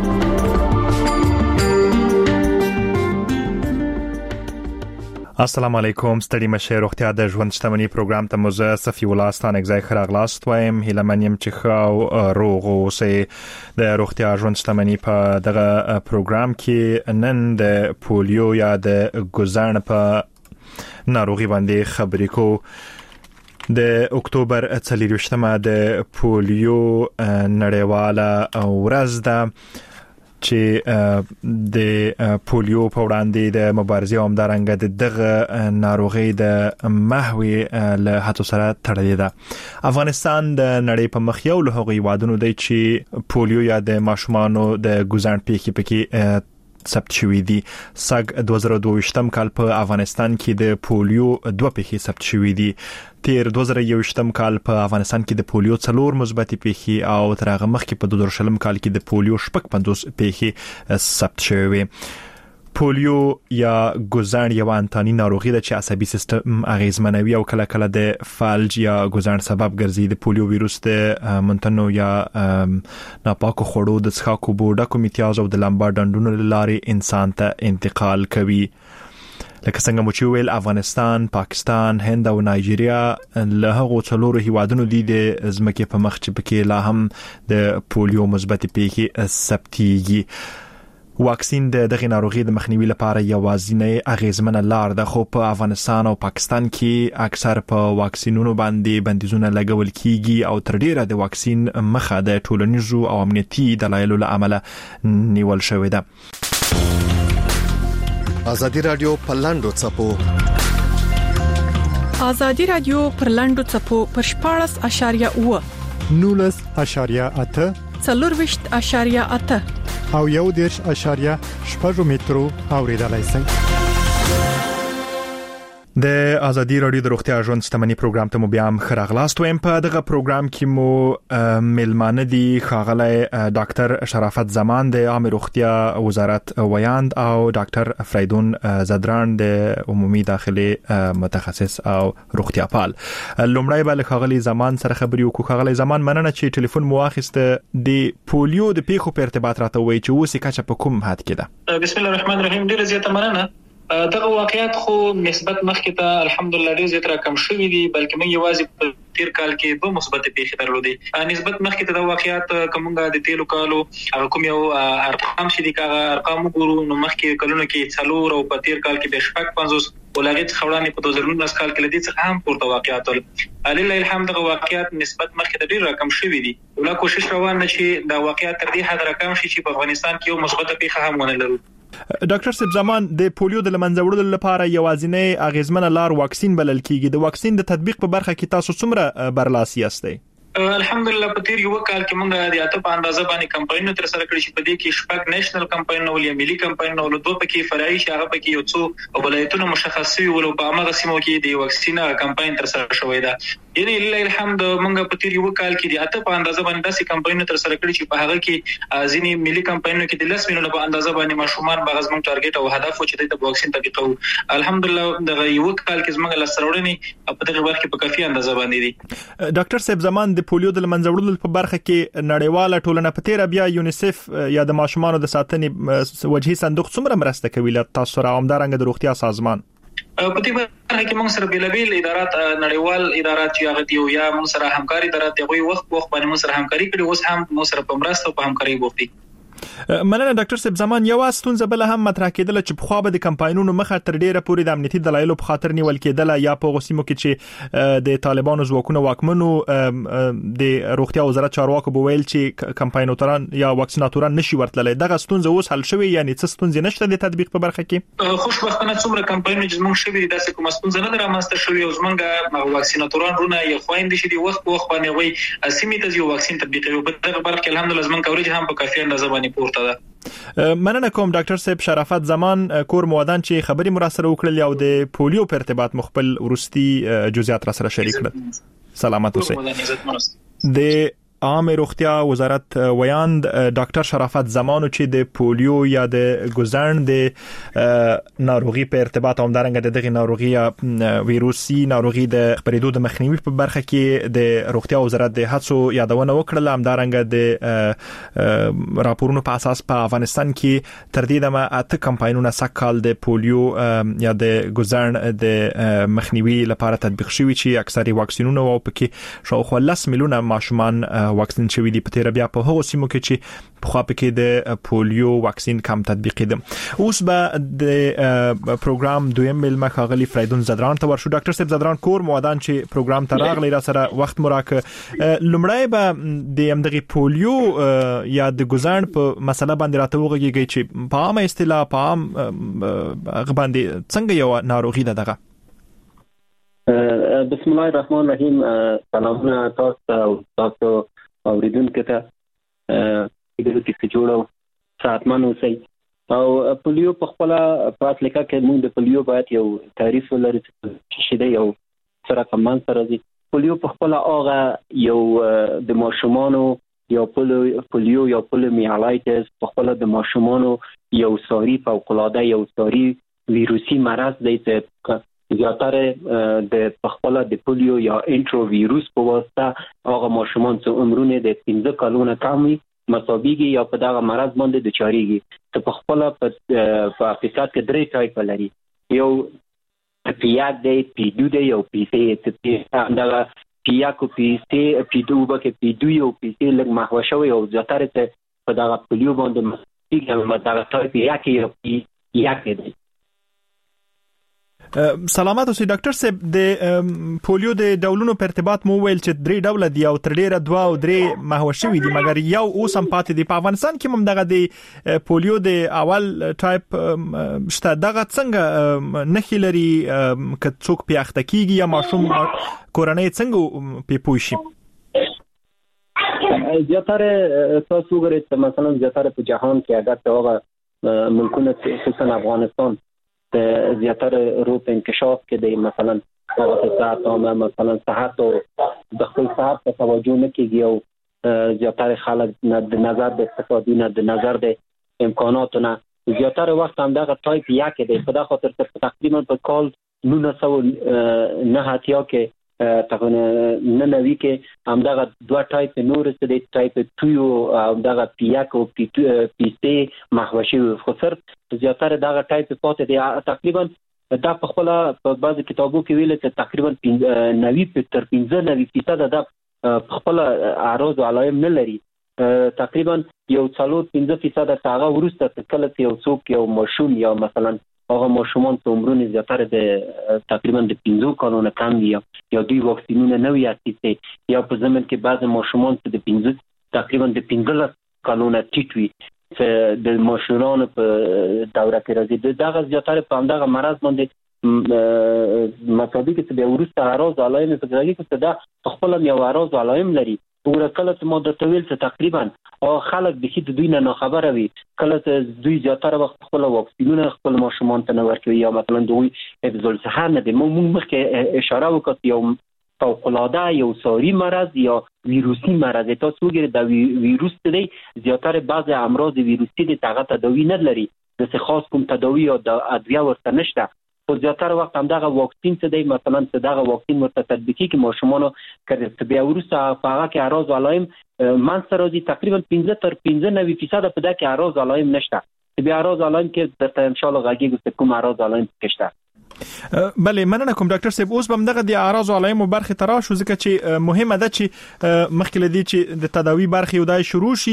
السلام علیکم. ستړي مشه روغتیا د ژوند شتمنۍ پروګرام ته مزه صفی ولاستان اگزای خراغلاست وایم هیلمنیم چې خو روغ اوسې د روغتیا ژوند شتمنۍ په دغه پروګرام کې نن د پولیو یا د ګوزن په ناروغي باندې خبرې کو. د اکتوبر 24مه د پولیو نړیواله ورځ ده چې د پولیو په وړاندې د مبارزې او همدارنګه د دغه ناروغي د محوي له هڅو سره تړلې ده. افغانستان د نړۍ په مخ یو له هغو هیوادونو دی چې پولیو یا د ماشومانو د ګوزن پیښې پکې ثبت شوې دي. سګ 2022 کال په افغانستان کې د پولیو 2 پیښې ثبت شوې دي. تیر 2021 کال په افغانستان کې د پولیو 4 مثبت پیښې او تر هغه مخکې په 2020 کال کې د پولیو 55 پیښې ثبت شوې. پولیو یا ګوزڼ یو انتاني ناروغي ده چې عصبي سیستم اغیزمنوي او کله کله د فلج یا ګوزڼ سبب ګرځي. د پولیو ویروس د منتنو یا ناپاکو خوړو د څښاکو بوډاکو میتیاز او د لمبا ډنډونو لارې انسان ته انتقال کوي. لکه څنګه مو چې ویل افغانستان، پاکستان، هند او نایجیریا له هغو څلورو هیوادونو دي د ځمکې په مخ چې پکې لا هم د پولیو مثبتې پیښې ثبتېږي. واکسین د دغه ناروغي د مخنیوي لپاره یوازینی اغیزمنه لار ده، خو په افغانستان او پاکستان کې اکثر په واکسینونو باندې بندیزونه لګول کیږي او تر ډیره د واکسین مخه د ټولنیزو او امنیتي دلایلو له امله نیول شوې ده. ازادي رادیو په لاندو چپو ازادي رادیو پر لاندو چپو پر 14.9 19.8 4.8 او 1.8 مترو اوریدلای شئ. د ازادي رادیو د روغتیا ژوند شتمنۍ پروګرام ته مو بیا هم خراغلاست وایم. په دغه پروګرام کې مو ملمانه دي ښاغلی ډاکټر شرافت زمان د عامه روغتیا وزارت ویاند او ډاکټر فریدون زدران د عمومي داخلي متخصص او روغتیا پال. لومړی به له ښاغلي زمان سره خبرې وکړو. ښاغلی زمان، مننه چې ټلیفون مو واخیسته. د پولیو د پیښو په ارتباط راته وایي چې اوس یې کچه په کوم حد کې ده؟ بسم الله الرحمن الرحیم. ډیره زیاته مننه. دغه واقعیت خو نسبت مخکې ته الحمدلله ډیر زیات راکم شوی دي، بلکې موږ یوازې په تیر کال کې دوه مثبت پیښې درلودې. نسبت مخکې ته د واقعیت کومه د تیلو کالو کوم یو ارقام چې دي کاغه ارقام وګورو نو مخکې کلونو کې 4 او په تیر کال کې به 50 ولغت خورانې په 2019 کال کې لدی څخه هم پورته واقعیت لله الحمد. دغه واقعیت نسبت مخکې ته ډیر راکم شوی دي. ولا کوشش روان چې د واقعیت تر دې حد راکم شي چې په افغانستان کې یو مثبت پیښه هم ونه لرو. ډاکټر صاحب زمان، د پولیو د لمنځه وړلو لپاره یوازینی اغیزمنه لار واکسین بلل کیږي. د واکسین د تطبیق په برخه کې تاسو څومره برلاسي یاستئ؟ الحمدلله په تیر یو کال کې موږ د اته په اندازه باندې کمپاینونه تر سره کړی چې په دې کې شپږ نېشنل کمپاینونه ولې ملي کمپاینونه ول دوه پکې فرعي شغه پکې یو څو ولایتونو مشخصي ول په هغه سیمو کې د واکسینا کمپاین تر سره شوې ده. یعنی لله الحمد موږ په تیر یو کال کې د اته په اندازه باندې داسې کمپاینونه تر سره کړی چې په هغه کې ځینې ملي کمپاینونه کې د 10 میلیونه په اندازه باندې ماشومان بغاز موږ ټارګټ او هدف و چې د واکسین تطبیقو. الحمدلله دغه یو کال کې موږ لسرورنې په دغه برخه په کافي اندازه باندې دي. ډاکټر صاحب زمان، د پولیو د لمنځه وړلو په برخه کې نړیواله ټولنه په تیر بیا یونیسف یا د ماشومانو د ساتنې وجهي صندوق څومره مرسته کوي له تاسو سره همدارنګه د روغتیا سازمان؟ په دې برخه کې موږ سره بیلابیل ادارات نړیوال ادارات چې هغه دی یا موږ سره همکاري ادارات دی وخت باندې موږ سره همکاري کړې، اوس هم موږ سره په مرسته او په همکاري بوختي. مننه ډاکټر صاحب زمان. یو ستونزه بل هم مطرح کېدل چې په خو به د کمپاینونو مخه تر ډیره پورې د امنیتي دلایلو په خاطر نیول کېدل یا په غوسیمو کې چې د طالبانو ځواکونو واکمنو د روغتیا وزارت چارواکو بویل چې کمپاینوتران یا واکسیناتوران نشي ورتللی. دغه ستونزه اوس حل شوې یعنی څه ستونزې نشته د تطبیق په برخه کې؟ خوشبختانه څومره کمپاینونه چې موږ شوي داسې کومه ستونزه نه درامسته شوې او زمونږ واکسیناتوران رونه یې خويندې شي د وخت باندې وي سیمې ته یو واکسین تطبیقوي. په دغه برخه کې الحمدلله زمونږ کوریج هم په کافي اندازه باندې پورته ده. مننه کوم ډاکټر صاحب شرافت زمان کور موادان چې خبري مراسله وکړل او د پولیو په ارتباط مخبل ورستي جزئیات را سره شریک کړل. سلامت اوسئ. د عامه روغتیا وزارت ویاند ډاکټر شرافت زمانو چې د پولیو یا د ګوزڼ د ناروغي په ارتباط همدارنګه دغه ناروغي ویروسي ناروغي د خبرېدو د مخنیوي په برخه کې د روغتیا وزارت د هڅو یادونه وکړه. همدارنګه د راپورونو په اساس په افغانستان کې تر دې دمه اته کمپاینونه سکهال د پولیو یا د ګوزڼ د مخنیوي لپاره تطبیق شوي چې اکثري واکسینونه او پکې شاوخوا 10 میلیونه ماشومان واکسین شوی دی. په تیر بیا په هغو سیمو کې چې په خوا پکې د پولیو واکسین کم تطبیق دي. اوس به د پروګرام دویم ملمه ښاغلي فریدون زدران ته ورشو. ډاکټر صاحب زدران کور موادان چې پروګرام ته راغلی را سره وخت مراکه لمړی به د همدغه پولیو یا د ګوزڼ په مسله باندې راته وغږیږي چې په عامه اصطلاح په عام باندې څنګه یو ناروغي ده دغه؟ بسم الله الرحمن الرحیم. سلامونه تاسو اوریدونکو ته دغه کې جوړو ساتمن اوسئ. او پولیو په خپل پاتلیکا کې موږ د پولیو باید یو تعریف ولري چې دی یو سره کمان سره دی. پولیو په خپل هغه یو د ماشومانو یا پولیو یا پولیومیالایتس په خپل د ماشومانو یو ساری فوق العاده یو ساری ویروسي مرض دی چې زیاتره د خپل د پولیو یا انټرو ویروس په واسطه هغه ماشومان چې عمرونه د 15 کلونو کم مصابيږي یا په دغه مرض باندې د چاريږي ته په خپل په حقیقت کې درې ټایپ لري یو پیاک دی پیډو دی او پیسي ته دغه پیاکو پیسي پیډو بکه پیډو یو پیسي لږ محوشوي او زیاتره ته په دغه پولیو باندې مصابيږي دغه ټایپ یاکي دی سلامات اوسئ ډاکټر صاحب د پولیو د ډولونو په ارتباط مو ویل چې 3 ډول دي او تر ډیره 2 او 3 محوشوي دي مګر یو اوس هم پاتې دي په افغانستان کې هم دغه د پولیو د اول ټایپ شته دغه څنګه نخي لري که څوک پیاخته کیږي یا ماشوم کورنۍ څنګه په پوښي زیاتره تاسو وګورئ مثلا زیاتره په جهان کې اگر ته ملکونه خصوصا افغانستان زیاتره روپ انکشاف کې دی مثلا صحت او مثلا صحت او د خپل صحت په توجه نه کیږي او زیاتره خلک د نظر د اقتصادي نه د نظر د امکاناتو نه زیاتره وخت هم دغه ټایپ یک دی په دغه خاطر تقریبا په کال 1909 اتیا کې تقریبا 99 کې هم دغه دوه ټایپ نور څه دی ټایپ 2 او دغه پیاک او پیسي محوشي خو صرف زیاتره دغه ټایپ پاتې دی تقریبا دا په خپل په بعض کتابو کې ویل چې تقریبا 90 تر 95% د خپل اعراض او علائم نه لري تقریبا یو 4-5% هغه ورسته کله یو څوک یو ماشوم یا مثلا هغه ماشومان چې عمرونه زیاتره د تقریبا د 15 کلونو کم دي یا دوی واکسینونه نه وي اخیستي یا په زمن کې بعض ماشومان چې د 15 تقریبا د 15 کلونو ټیټ وي چې د ماشومان په دوره کې راځي دغه زیاتره په همدغه مرض باندې مصابي کې د ورسته اعراض علائم په ځای کې دا خپل یو اعراض علائم لري ورکله چې مو د تویل څخه تقریبا او خلک د هیڅ دوی نه خبره وي کله چې دوی زیاتره وخت خپل واکسینونه خپل ماشومان ته نه ورکوي یا مثلا دوی حفظ الصحه نه دي موږ مخکې اشاره وکړو یو فوق العاده یو ساری مرض یا ویروسي مرض تاسو وګورئ دا ویروس دی زیاتره بعض امراض ویروسي د هغه تداوی نه لري د خاص کوم تداوی او د ادویه ورته نشته خو زیاتره وخت هم دغه واکسین څه دی مثلا چې دغه واکسین ورته تطبیقي کې ماشومان کړي بیا ورسته هغه کې اعراض علائم منځ راځي تقریبا 15 تر 95% په دغه اعراض علائم نشته بیا اعراض علائم کې د ان شاء الله غږیږي کوم اعراض علائم کېشته بله مننه کوم ډاکټر صاحب اوس هم دغه د اعراض علائم برخه ترا شو ځکه چې مهمه ده چې مخکې لدی چې د تداوی برخه ودای شروع شي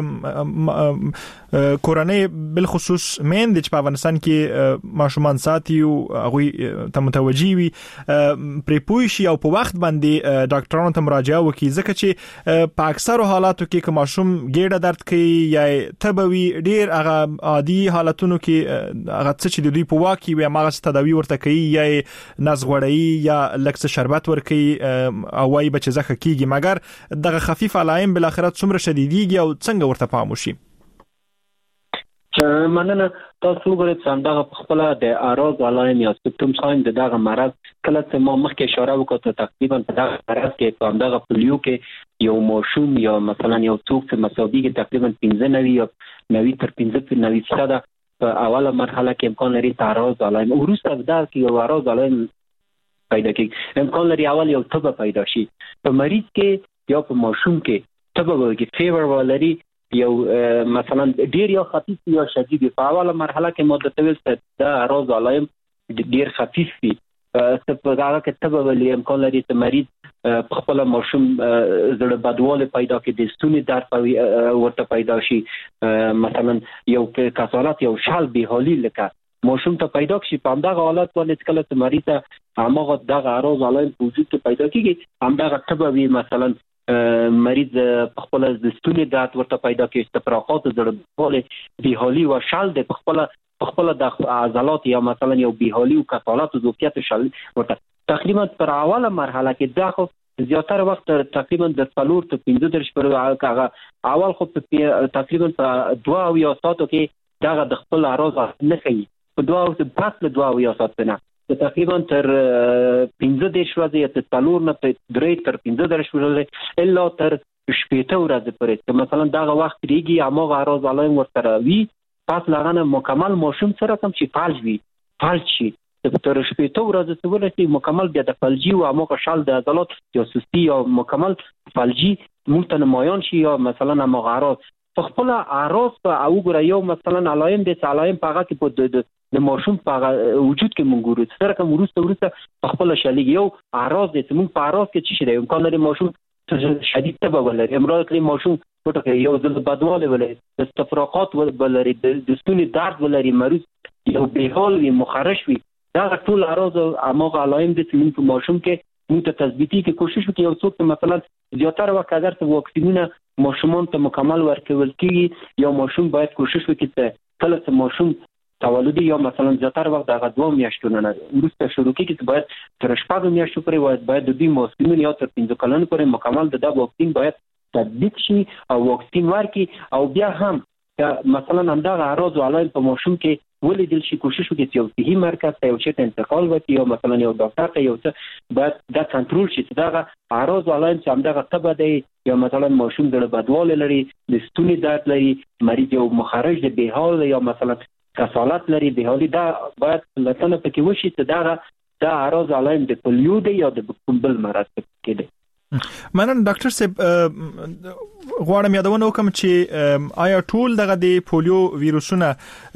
کورنۍ بل خصوص مین د په افغانستان کې ماشومان ساتي او هغه ته متوجي وي پری پوي شي او په وخت باندې ډاکټرانو ته مراجعه وکړي ځکه چې په اکثر حالاتو کې که ماشوم ګیډه درد کوي یا تبوي ډیر هغه عادي حالتونو کې هغه څه چې د دوی په واکي وي هغه تداوی ورته کوي یا ناز غوړی یا لکس شربت ورکي او وايي بچ زخه کیږي مګر دغه خفیف علائم بل اخرت څومره شدیدیږي او څنګه ورته پام وشي مننه تاسو وګورئ چې همدغه خپل د اعراض علائم یا سیمپټومز هم دغه مرض کله چې ما مخکې اشاره وکړه تقریبا په دغه مرض کې په همدغه پولیو کې یو ماشوم یا مثلا یو څوک چې مصابي کې تقریبا 15 یا 90 تر 95% په اوله مرحله کې امکان لري اعراض علائم ورسته دا کې یو اعراض علائم پیدا کیږي امکان لري اول یو تبه پیدا شي په مریض کې یا په ماشوم کې تبه وږي فیور ولري یو مثلا ډیر یا خفیف یا شدید په اوله مرحله کې مدته ویل د اعراض علائم ډیر خفیف وي په هغه کې تبه ولې امکان لري چې مریض خپل ماشوم زړه بدواله پیدا کړي د ستوني درد ورته پیدا شي مثلا یو کسالت یو شال به حالي لکه ماشوم ته پیدا شي په همدغه حالت باندې کله چې مریض هغه دغه اعراض علائم وجود ته پیدا کیږي همدغه تبه وي مثلا مریض خپل د ستوني درد ورته پیدا کوي استفراغات زړه بیحالي او شال د خپل د عضلات یا مثلا یو بیحالي او کسالت او ضعفیت شال ورته تقریبا پر اوله مرحله کې دا خو زیاتره وخت تقریبا د 4 ته 15 پر هغه اول خو تقریبا په 2 یا ساعتو کې دا د خپل اعراض نه کوي په 2 پس له 2 یا ساعت نه تقریبا تر 15 ورځې ته 4 نه 3 تر 15 ورځې الا تر شپېته ورځې پورې چې مثلا دغه وخت ریږي هغه اعراض علائم ورسره وي پس لغنه مکمل ماشوم سره کوم چې فالج وي فالج شي تر شپېته ورځې څه ورته مکمل بیا د فلجي او هغه شال د عضلات یا سستی یا مکمل فلجي مونږ ته نمایان شي یا مثلا هغه اعراض په خپل اعراض او ګره یو مثلا علائم د علائم په هغه کې د ماشوم په وجود کې مونږ ګورو سره کوم ورسته په خپل شالي یو اعراض د مونږ په اعراض کې چې دی امکان لري ماشوم شدید تبه ولري امراض کې ماشوم پټه یو د بدواله ولري د استفراقات ولري د ستوني درد ولري مریض یو بهال وي مخرش وي دا ټول اعراض هغه علائم د سیمون په ماشوم کې موږ ته تثبیتي کې کوشش وکړو یو څوک مثلا زیاتره وخت اگر ته واکسینونه ماشومان ته مکمل ورکول کیږي یا ماشوم باید کوشش وکړي چې کله چې ماشوم تولدي یا مثلا زیاتره وخت دغه 2 میاشتو نه ورسته شروع کیږي چې باید تر 4 میاشتو پورې باید د دې واکسین یا تر 15 کلونو پورې مکمل د واکسین باید تطبیق شي او واکسین ورکړي او بیا هم مثلا همدغه اعراض او علائم په ماشوم کې ولیدل شي کوشش وکړي چې یو صحي مرکز ته یو چیرته انتقال وکړي یا مثلا یو ډاکټر ته یو څه باید دا کنټرول شي چې دغه اعراض او علائم چې همدغه تبه دی یا مثلا ماشوم د بدواله لري د ستوني درد لري مریض یو مخرج د بهال یا مثلا کسالت لري بهالي دا باید لټنه پکې وشي چې دا اعراض او علائم د پولیو دی یا د کوم بل مرض کې دی مننه ډاکټر صاحب غواړم یادونه وکم چې آیا ټول دغه د پولیو ویروسونه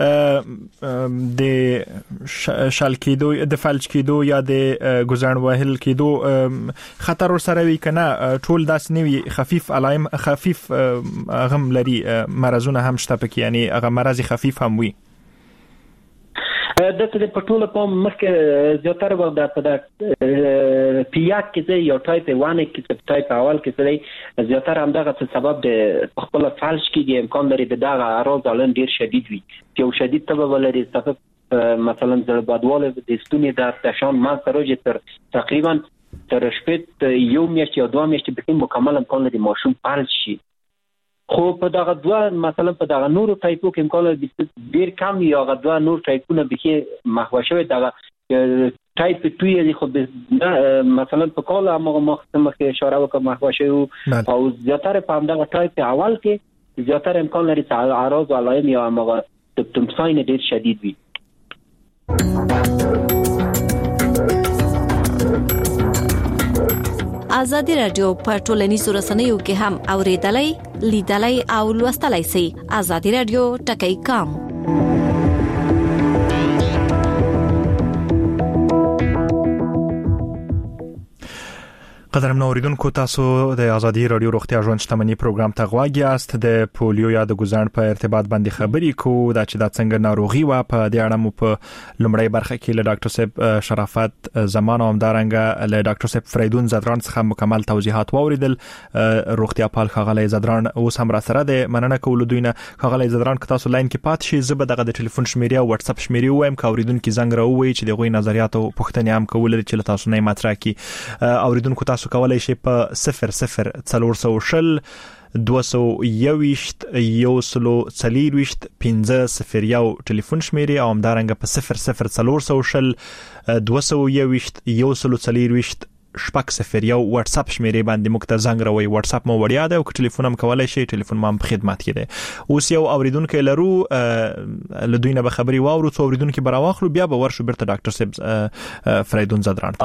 د شال کېدو د فلج کېدو یا د ګزړن وهل کېدو خطر سره وي کنه ټول داس نوي خفيف علائم خفيف غم لري مرزونه هم شته پکې یعنی هغه مرض خفيف هم وي دته په ټوله په مخکې زیاتره وخت د پیاک کې یو ټایپ 1 کې ټایپ اول کې زیاتره هم دغه سبب د خپل فالج کې امکان لري دغه اعراض علائم ډیر شدید وي یو شدید تبه ولري سبب مثلا د بدواله د ستوني د تشان ما سره تر تقریبا تر شپږ یو میاشت یا 2 میاشتې به مکمل امکان لري ماشوم فالج شي خو په دغه دوه مثلا په دغه نورو ټایپو کې امکان لري ډیر کم یا غو دوه نور ټایپونه به محو شوی دغه ټایپ 2 یې خو مثلا په کال هغه مخکې اشاره وکړه محو شوی او زیاتره په دغه ټایپ اول کې زیاتره امکان لري چې اعراض علائم یا هغه سمپتومز ډیر شدید وي ازادي رادیو په ټولنیزو رسنیو کې هم اوریدلای لیدلای او لوستلای شئ ازادي رادیو ټکی کام قدرمن اوریدونکو تاسو د ازادي رادیو روغتیا ژوند شتمنۍ پروګرام ته غواړئ یاست د پولیو یا د ګزړن په ارتباط باندې خبرې کوو دا چې دا څنګه ناروغي وا په دې اړه مو په لومړی برخه کې له ډاکټر صاحب شرافت زمان او همدارنګه له ډاکټر صاحب فریدون زدران څخه مکمل توضیحات واوریدل روغتیا پال خغلی زدران اوس هم را سره د مننه کول دوینه خغلی زدران که تاسو لاین کې پات شي زه به دغه د ټلیفون شمیرې او واتس اپ شمیرې وایم که اوریدونکو زنګ راووي چې دغه نظریات او پوښتنې هم کول چې تاسو نه مطرح کی اوریدونکو تاسو کولای شئ په 00 221 یوسلو څلېرويشت 1501 ټلیفون شمیرې او همدارنګه په 00 221 یوسلو څلېرويشت شپږ 01 واتس اپ شمیرې باندې موږ ته زنګ راوي واتس اپ مو وړیا ده او ټلیفون هم کولای شي ټلیفون مو په خدمت کې ده اوس یو اوریدونکو لرو لدوینه به خبري واورو څو اوریدونکو براواخلو بیا به ورشو برته ډاکټر صاحب فریدون زدران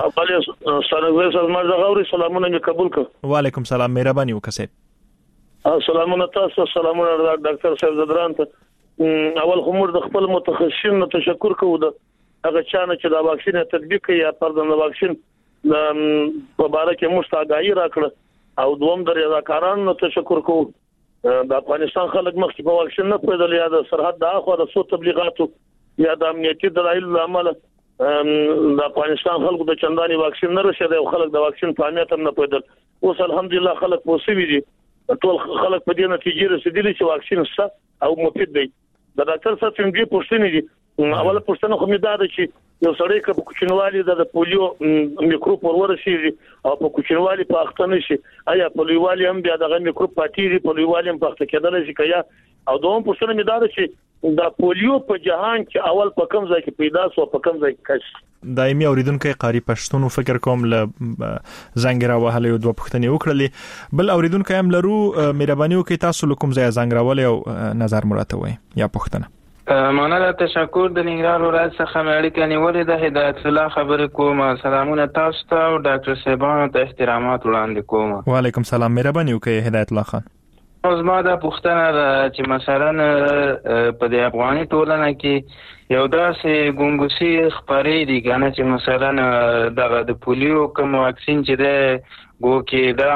سلامونه قبول کو وعلیکم سلام مهرباني وکړئ سلامونه تاسو سلامونه ډاکټر صاحب زدران ته اول خمر د خپل متخصصین تشکر کوو د هغه چانه چې دا واکسین تطبیق یا پردم واکسین په باره کې مستعدای راکړه او دوم د رضاکارانو تشکر کوو د افغانستان خلک مخکې په واکسین نه پیدل یا د سرحد د اخو د سو تبلیغاتو یا د امنیتي دلایل عمل د افغانستان خلکو د چنداني واکسین نه رسیدي او خلک د واکسین په اهمیت هم نه پیدل اوس الحمدلله خلک پوسوي دي ټول خلک په دې نتیجې رسیدلي چې واکسین څه او مفید دی د ډاکټر صاحب څنګه پوښتنې دي اوله پوښتنه خو مې دا ده چې یو سړی که په کوچنوالي د پولیو میکروب ورسیږي او په کوچنوالي په اخته نشي آیا په لویوالي هم بیا دغه میکروب پاتېږي په لویوالي هم په اخته کېدل شي کیا او دوم پوښتنه مې دا ده چې د پولیو په جهان کې اول په کوم ځای کې پیدا شو په کوم ځای کې کش دایمي اوریدونکو قاری پښتون فکر کوم ل زنګ را وهله یو دوه پښتنې وکړلې بل اوریدونکو هم لرو مهرباني وکړئ تاسو کوم ځای زنګ راولې او نظر مراته وای یا پښتنه مننه تشکر د ننګرهار ولایت څخه مې اړیکه نیولې ده هدایت الله خبرې کوم سلامونه تاسو ته او ډاکټر صاحبانو ته احترامات وړاندې کوم وعلیکم سلام مهرباني وکړئ هدایت الله خان زما د پښتنه چې مثلا په د افغاني ټولنه کې یو داسې ګونګوسي خبرې دي کنه چې مثلا د پولیو کوم واکسین چې ده گو کې دا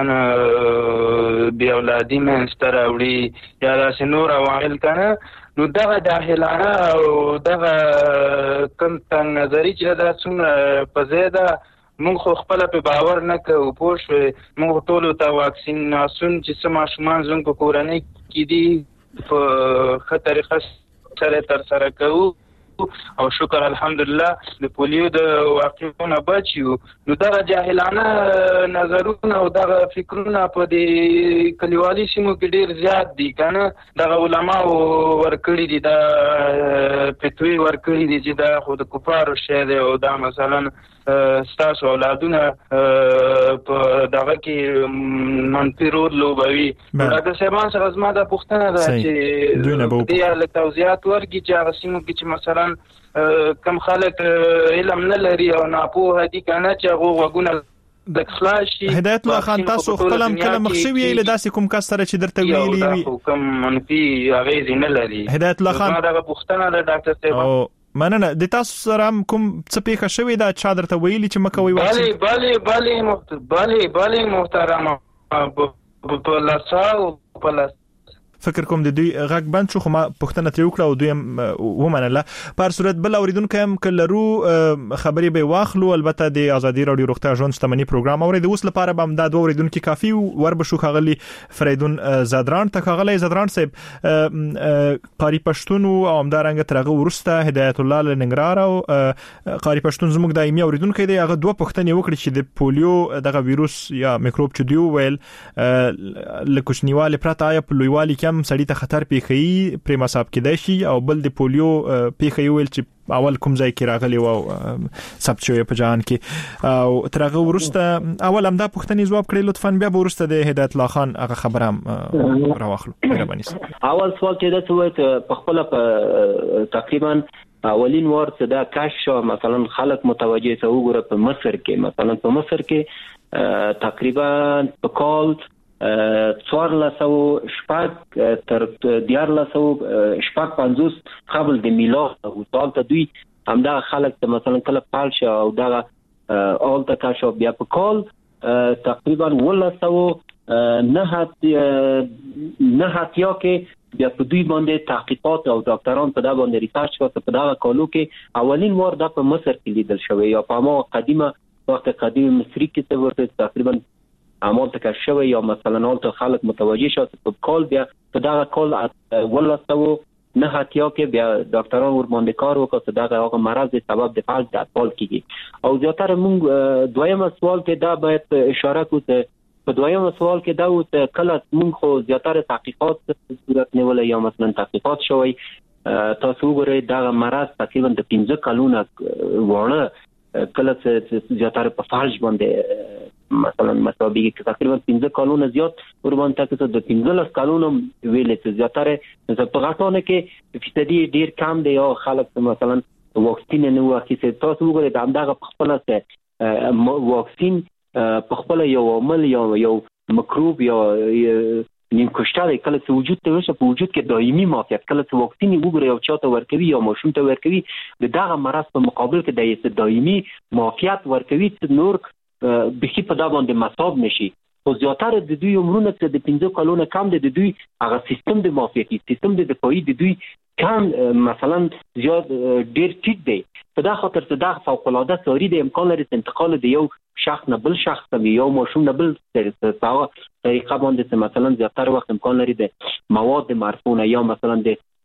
مثلا بیا اولادي منستر اوړي یا داسې نور عوامل کنه نو دغه جاهلانه او دغه کم تنګ نظری چې دا څومره په زیاده مونږ خو خپل په باور نه کوو پوه شو مونږ ټول ته واکسیناسیون چې سم ماشومان زموږ په کورنۍ کې دي په خطر سره تر سره کوو او شکر الحمدلله د پولیو د واقعونو بچیو نو دا جاهلانه نظرونه او دا فکرونه په دې کلیوالي سیمو کې ډیر زیات دي کنه دا علماء ورکړي دي دا پتوی ورکړي دي چې دا خود کفار شه او دا مثلا ستاسو اولادونه په دغه کې منفي رول لوبوي دا سیمان سره زما د پښتنه ده چې دې له توضیحات ورکړي چې هغه سیمو کې چې مثلا کم خلک علم نه لري او ناپوه دي کنه چې هغه وګونه د خلاصي هدایت الله خان تاسو خپل کلم مخشوي له داسې کوم کس سره چې درته ویلي وي کوم منفي اغیز نه لري هدایت الله خان دا پښتنه ده ډاکټر صاحب مننه د تاسو سره کوم څه پیښه شوې دا چا درته ویلي چې مکوي واکسین bale محترم په لاساو په لاس فکر کوم د دوی غږ بند شو خو ما پښتنه تری وکړه او دوی هم ومنله په صورت بل اوریدونکو هم کلرو خبرې به واخلو البته د ازادي رادیو روغتیا ژوند شتمنۍ پروګرام اورید اوس لپاره به د دوه اوریدونکو کافي ور بشو خغلی فریدون زادران ته خغلی زادران صاحب قاری پښتون او همدارنګ ترغه ورسته هدایت الله لنګرار او قاری پښتون زموږ دایمي اوریدونکو دی هغه دوه پښتنې وکړي چې د پولیو دغه وایروس یا میکروب چې دی ویل لکوشنیواله پراته یا په لویوالي کم سړی ته خطر پیښي پر مصاب کېدای شي او بل د پولیو پیښي ویل چې اول کوم ځای کې راغلی او ثبت شوی په جهان کې او ترغه ورسته اول هم دا پښتني جواب کړی لطفا بیا ورسته د هدایت الله خان هغه خبره هم راوخلو مهرباني اول سوال چې دا څه په خپل تقریبا اولین وار چې دا کاش شو مثلا خلک متوجه ته وګوره په مصر کې مثلا په مصر کې تقریبا په کال 1400 شپږ تر 1450 قبل د میلاد او دالته دوی همدا خلک ته مثلا کله پالشه او دا اولته کاشو بیا په کال تقریبا 1900 نه هاتیا کې بیا په دوی باندې تحقیقات او ډاکټران په دا باندې ریسرچ وکړ په دا کالو کې اولین وار د په مصر کې لیدل شوی یا په ما قدیمه وخت قدیم مصری کې څه ورته تقریبا عمل تک شوی یا مثلا اولته خلک متوجه شوه په کال بیا په دا کال ولستو نه هاتیا کې بیا ډاکټران ور باندې کار وکړ چې دا هغه مرض د سبب د فالج د اطفال کېږي او زیاتره موږ دویمه سوال کې دا باید اشاره کوته په دویمه سوال کې دا و کله موږ خو زیاتره تحقیقات صورت نیول یا مثلا تحقیقات شوی تاسو وګورئ دا مرض تقریبا د 15 کلونه وړه کله چې زیاتره په فالج باندې مثلا مسابقه کې تقریبا 15 کلونه زیات ورمان تاسو د 15 کلونو ویلې چې زیاتره په غاټونه کې فیصدي ډیر کم دی او خلک مثلا واکسین نه واخیسي تاسو وګورئ دا همدغه خپل څه واکسین په خپل یو عمل یو مکروب یا نیم کوشتاله کله چې وجود ته وشه په وجود کې دایمي موقعیت کله چې واکسین وګورئ او چاته ورکوي یا ماشوم ته ورکوي دغه مرض په مقابل کې د دایمي موقعیت ورکوي چې نور بخي په دا باندې مصاب نشي خو زیاتره د دوی عمرونه چې د 15 کلونو کم د دوی هغه سیستم د موافقي سیستم د دفاعي د دوی کم مثلا زیات ډیر ټیټ دی په دا خاطر چې دا فوق العاده سوري د امکان لري انتقال د یو شخص نه بل شخص ته یو ماشوم نه بل طریقه باندې مثلا زیاتره وخت امکان لري د مواد مرفونه یا مثلا د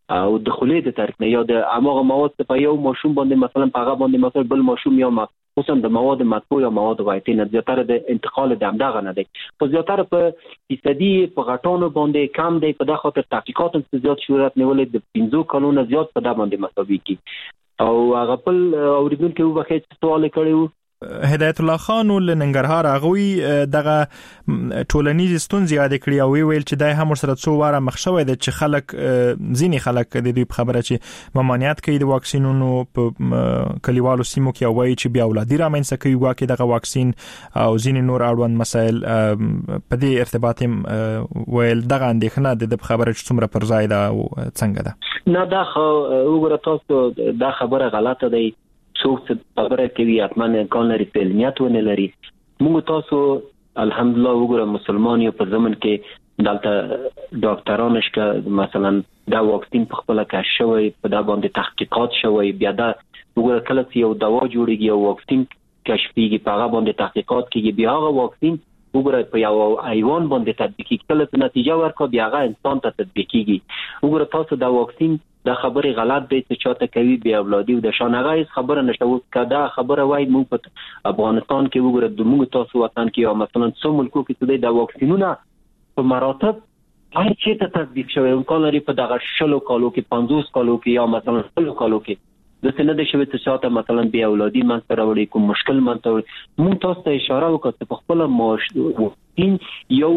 او د خولې د طریق نه یا د هغه مواد په یو ماشوم باندې مثلا په هغه باندې مثلا بل ماشوم یا خصوصا د مواد مطبوع یا مواد غایطي نه زیاتره د انتقال د همدغه نه دی په زیاتره په فیصدي په غټونو باندې کم دی په دغه خاطر تحقیقات هم زیات شهرت نیولې د 15 کلونو زیات په دغه باندې مساوي کی او هغه په اوریدونکو وبخښه سوال کړیو هدایت الله خان ول ننګرهار غوي دغه ټولنیز ستونزې یاد کړی او ویل چې دای هم سره څو واره مخ شوی د چې خلک ځینی خلک د دې خبره چې ممانعت کوي د واکسینونو په کلیوالو سیمو کې وایي چې بیا اولادي رامنځته کوي واکې دغه واکسین او ځینی نور اړوند مسایل په دې ارتباط ویل دغه اندېښنه د خبره چې څومره پر ځای ده او څنګه ده نه دا وګوره تاسو دا خبره غلطه ده څوک خبره کوي اتمن امکان لري په علمیت ونه لري موږ تاسو الحمدلله وګوره مسلمان یو په زمن کې دلته ډاکټرانو شته مثلا دا واکسین په خپل کې شوی په دا باندې تحقیقات شوی بیا دا وګوره کله چې یو دوا جوړیږي او واکسین کشفیږي په هغه باندې تحقیقات کیږي بیا هغه واکسین وګوره په یو حیوان باندې تطبیق کیږي کله چې نتیجه ورکړي بیا هغه انسان ته تطبیق کیږي وګوره تاسو دا واکسین دا خبره غلط دی چې چاته کوي بیا اولادي او د شانغه خبره نشته و کدا خبره وای موږ په افغانستان کې وګوره د موږ تاسو وطن کې او مثلا څو ملکو کې د واکسینونو په مراتب هر چې ته تطبیق شوی امکان لري په دغه 60 کالو کې 50 کالو کې یا مثلا 10 کالو کې د سند شوی چې چاته مثلا بیا اولادي منځ راوړي کوم مشکل منځ موږ تاسو ته اشاره وکړه په خپل واکسین یو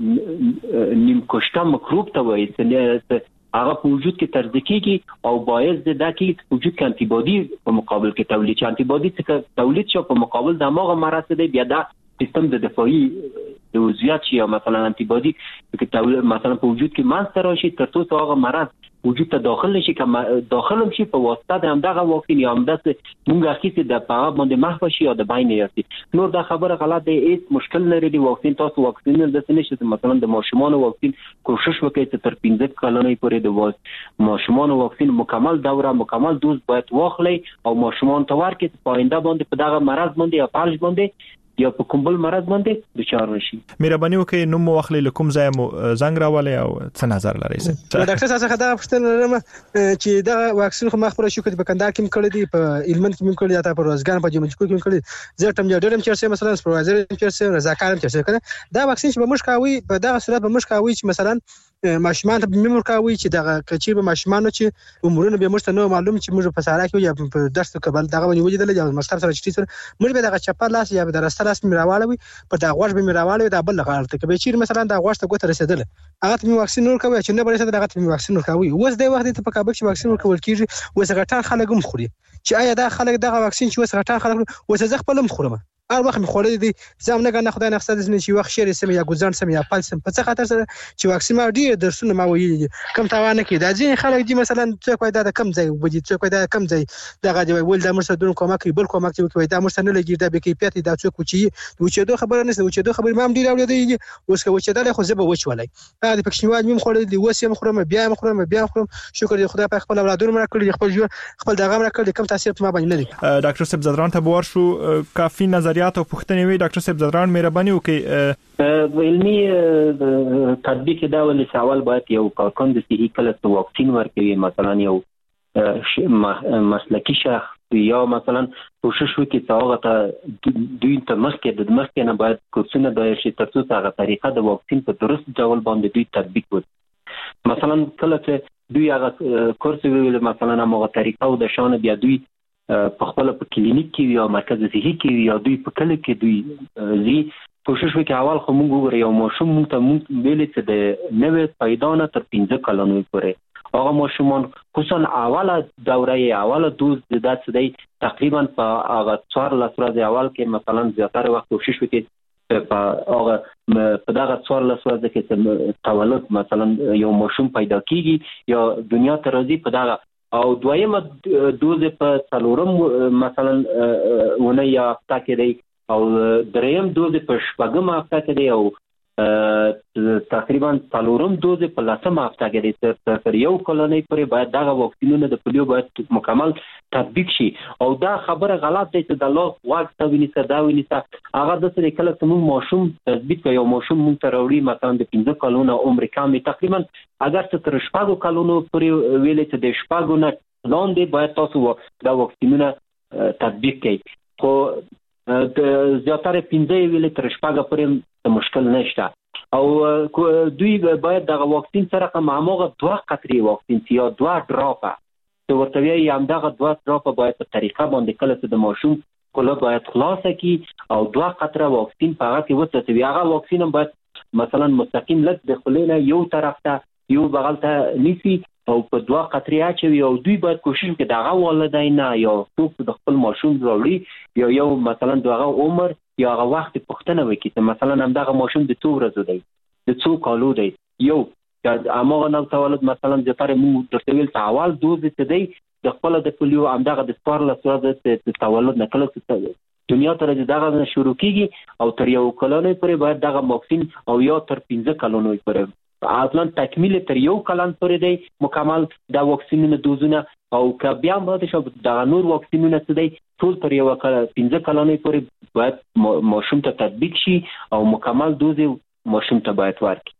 نیم کوشته مکروب ته وایي چې هغه په وجود کې ترځ کیږي او باعث د دکی وجود کې انټي بادي په مقابل کې تولید شي انټي بادي چې تولید شو په مقابل د هغه مرض دی بیا دا سیستم د دفاعي د وضعیت شي مثلا انټي بادي چې تولید مثلا په وجود کې مانستر راشي تر څو هغه مرض وجود ته داخل نشي کما داخل شي په واسطه د همدغه واکسین یا همدغه مونږه اخیسته د پاغه باندې محو شي یا د باین یاسي نور دا خبره غلط دی هیڅ مشکل نه لري واکسین تاسو واکسین د سنشته مثلا د ماشومان واکسین کوشش وکړئ چې تر 15 کلونې پورې د ماشومان واکسین مکمل دوره مکمل دوز باید واخلي او ماشومان ته ورکړي په آینده باندې په دغه مرض باندې یا فالج باندې یا په کوم بل مرض باندې دچار نشي مهرباني وکړئ نو مو واخلي لکم ځای مو زنګ راولي او څه نظر لري ډاکټر صاحب دا پښتنه لرم چې دا واکسین خو مخبره شو کړي په کندهار کې کړي دي په علمن کې کړي دا په روزګان په جمهوریت کې کړي زه ټم جوړم چې مثلا سپروایزر چې رضاکارم چې کنه دا واکسین چې به مشکاوي په دغه صورت به مشکاوي چې مثلا ماشومان ته ممر کاوي چې دغه کچیر به ماشومانو چې عمرونه به مرسته نو معلوم چې موږ په سارا کې یا په درس قبل دغه ونی ولیدل یا مستر سره چې سره موږ به دغه چپا لاس یا به درسته لاس میراواله په دغه غوښ به میراواله دا بل غلطه کې چیر مثلا دا غوښ ته ګوت رسیدل هغه ته واکسین ور کوي چې نه برسه دغه ته واکسین ور کوي اوس د وخت ته په کابل کې واکسین ور کول کیږي اوس غټان خلک هم خوري چې آیا دا خلک دغه واکسین چې اوس غټان خلک اوس زه خپل هم خورم هر وخت مخولې دي زم نه خدای نه خدای نه چې وخت شری سم یا ګزان سم یا پال سم په څه خاطر سره چې واکسین ما ډیر درسونه ما ویلي کم تاوان کې دا ځین خلک دي مثلا څوک وای دا کم ځای وبدي څوک وای دا کم ځای دغه دی ول دا مرسته دون کومه کوي بل کومه کوي دا مرسته نه لګي دا به کیفیت دا څوک چې دوه خبره نه چې دوه خبره ما هم ډیر اورېدي اوس کو چې دا خو زه به وچولای هغه د پښنیوال مم خورل دي وسیم خورم بیا خورم شکر دی خدای په خپل اولادونو مړ کړی خپل ژوند خپل دغه مړ کړی کم تاثیر په ما باندې نه دي ډاکټر صاحب زدران ته بور شو کافي نظریات او پوښتنې ډاکټر صاحب زدران مهرباني وکړئ علمي تطبیق دا ولې سوال باید یو کارکوند صحیح کله واکسین ورکوي مثلا یو مسلکی شخص یا مثلا کوشش وکړي چې هغه ته دوی ته مخکې نه باید کورسونه دایر شي ترڅو هغه طریقه د واکسین په درست ډول باندې دوی تطبیق وکړي مثلا کله چې دوی هغه کورس ویل مثلا هغه طریقه او د شان بیا دوی په خپل په کلینیک کې یا مرکز صحي کې یا دوی په کله کې دوی زی کوشش وکړي اول خو موږ وګورئ یو ماشوم موږ ته موږ ویل چې د نوې پیدا نه تر 15 کلونو پورې هغه ماشومان خصوصا اوله دوره اوله دوز د داسې دی تقریبا په هغه 4 ورځې اول کې مثلا زیاتره وخت کوشش وکړي په هغه په دغه 4 ورځې کې تولد مثلا یو ماشوم پیدا کیږي یا دنیا ته راځي په دغه او دویمه دوز په څلورم مثلا ونه یا هفته کې دی او دریم دوز په شپږم هفته کې دی او تقریبا 4 دوز په لاسمه هفته کې تر یو کلونی پورې باید دغه واکسینونه د پولیو باید مکمل تطبیق شي او دا خبره غلط ده چې د الله واکسین ونیسه دا ونیسه هغه د څه کله چې موږ ماشوم تثبیت کوي او ماشوم موږ ته راوړي مثلا د 15 کلونو عمر کم تقریبا اگر څه تر 4 کلونو پورې ویلې چې د 4 نه لاندې باید تاسو دا واکسینونه تطبیق کړئ خو د زیاتره 15 ویلې تر 4 پورې مشکل نشته او دوی باید دغه واکسین سره کوم هغه 2 قطرې واکسین یا 2 ډراپه چې ورته وی هم دغه 2 ډراپه باید په طریقه باندې کله چې د ماشوم کله باید خلاصه کی او 2 قطره واکسین په هغه کې وساتوي هغه واکسین هم باید مثلا مستقیم لږ د خلینه یو طرف ته یو بغل ته نیسی او په 2 قطرې اچوي او دوی باید کوشش وکړي دغه والدین یا څوک د خپل ماشوم راوړي یو مثلا دغه عمر یا هغه وخت پوښتنه وکړي چې مثلا هم دغه ماشوم د 2 ورځې دی د 2 کالو دی یو امغه نو تولد مثلا د تر مو د سویل اول دوز ته دی د خپل د پولیو هم دغه د سپارل سره د تولد نه کله څه دنیا ته دغه شروع کیږي او تر یو کلونی پورې باید دغه واکسین او یا تر 15 کلونی پورې اصلا تکمیل تر یو کلن پورې دی مکمل د واکسینونو دوزونه او که بیا هم شو د نور واکسینونو څه دی ټول تر یو 15 کلونی پورې باید ماشوم ته تطبیق شي او مکمل دوز ماشوم ته باید ورکړي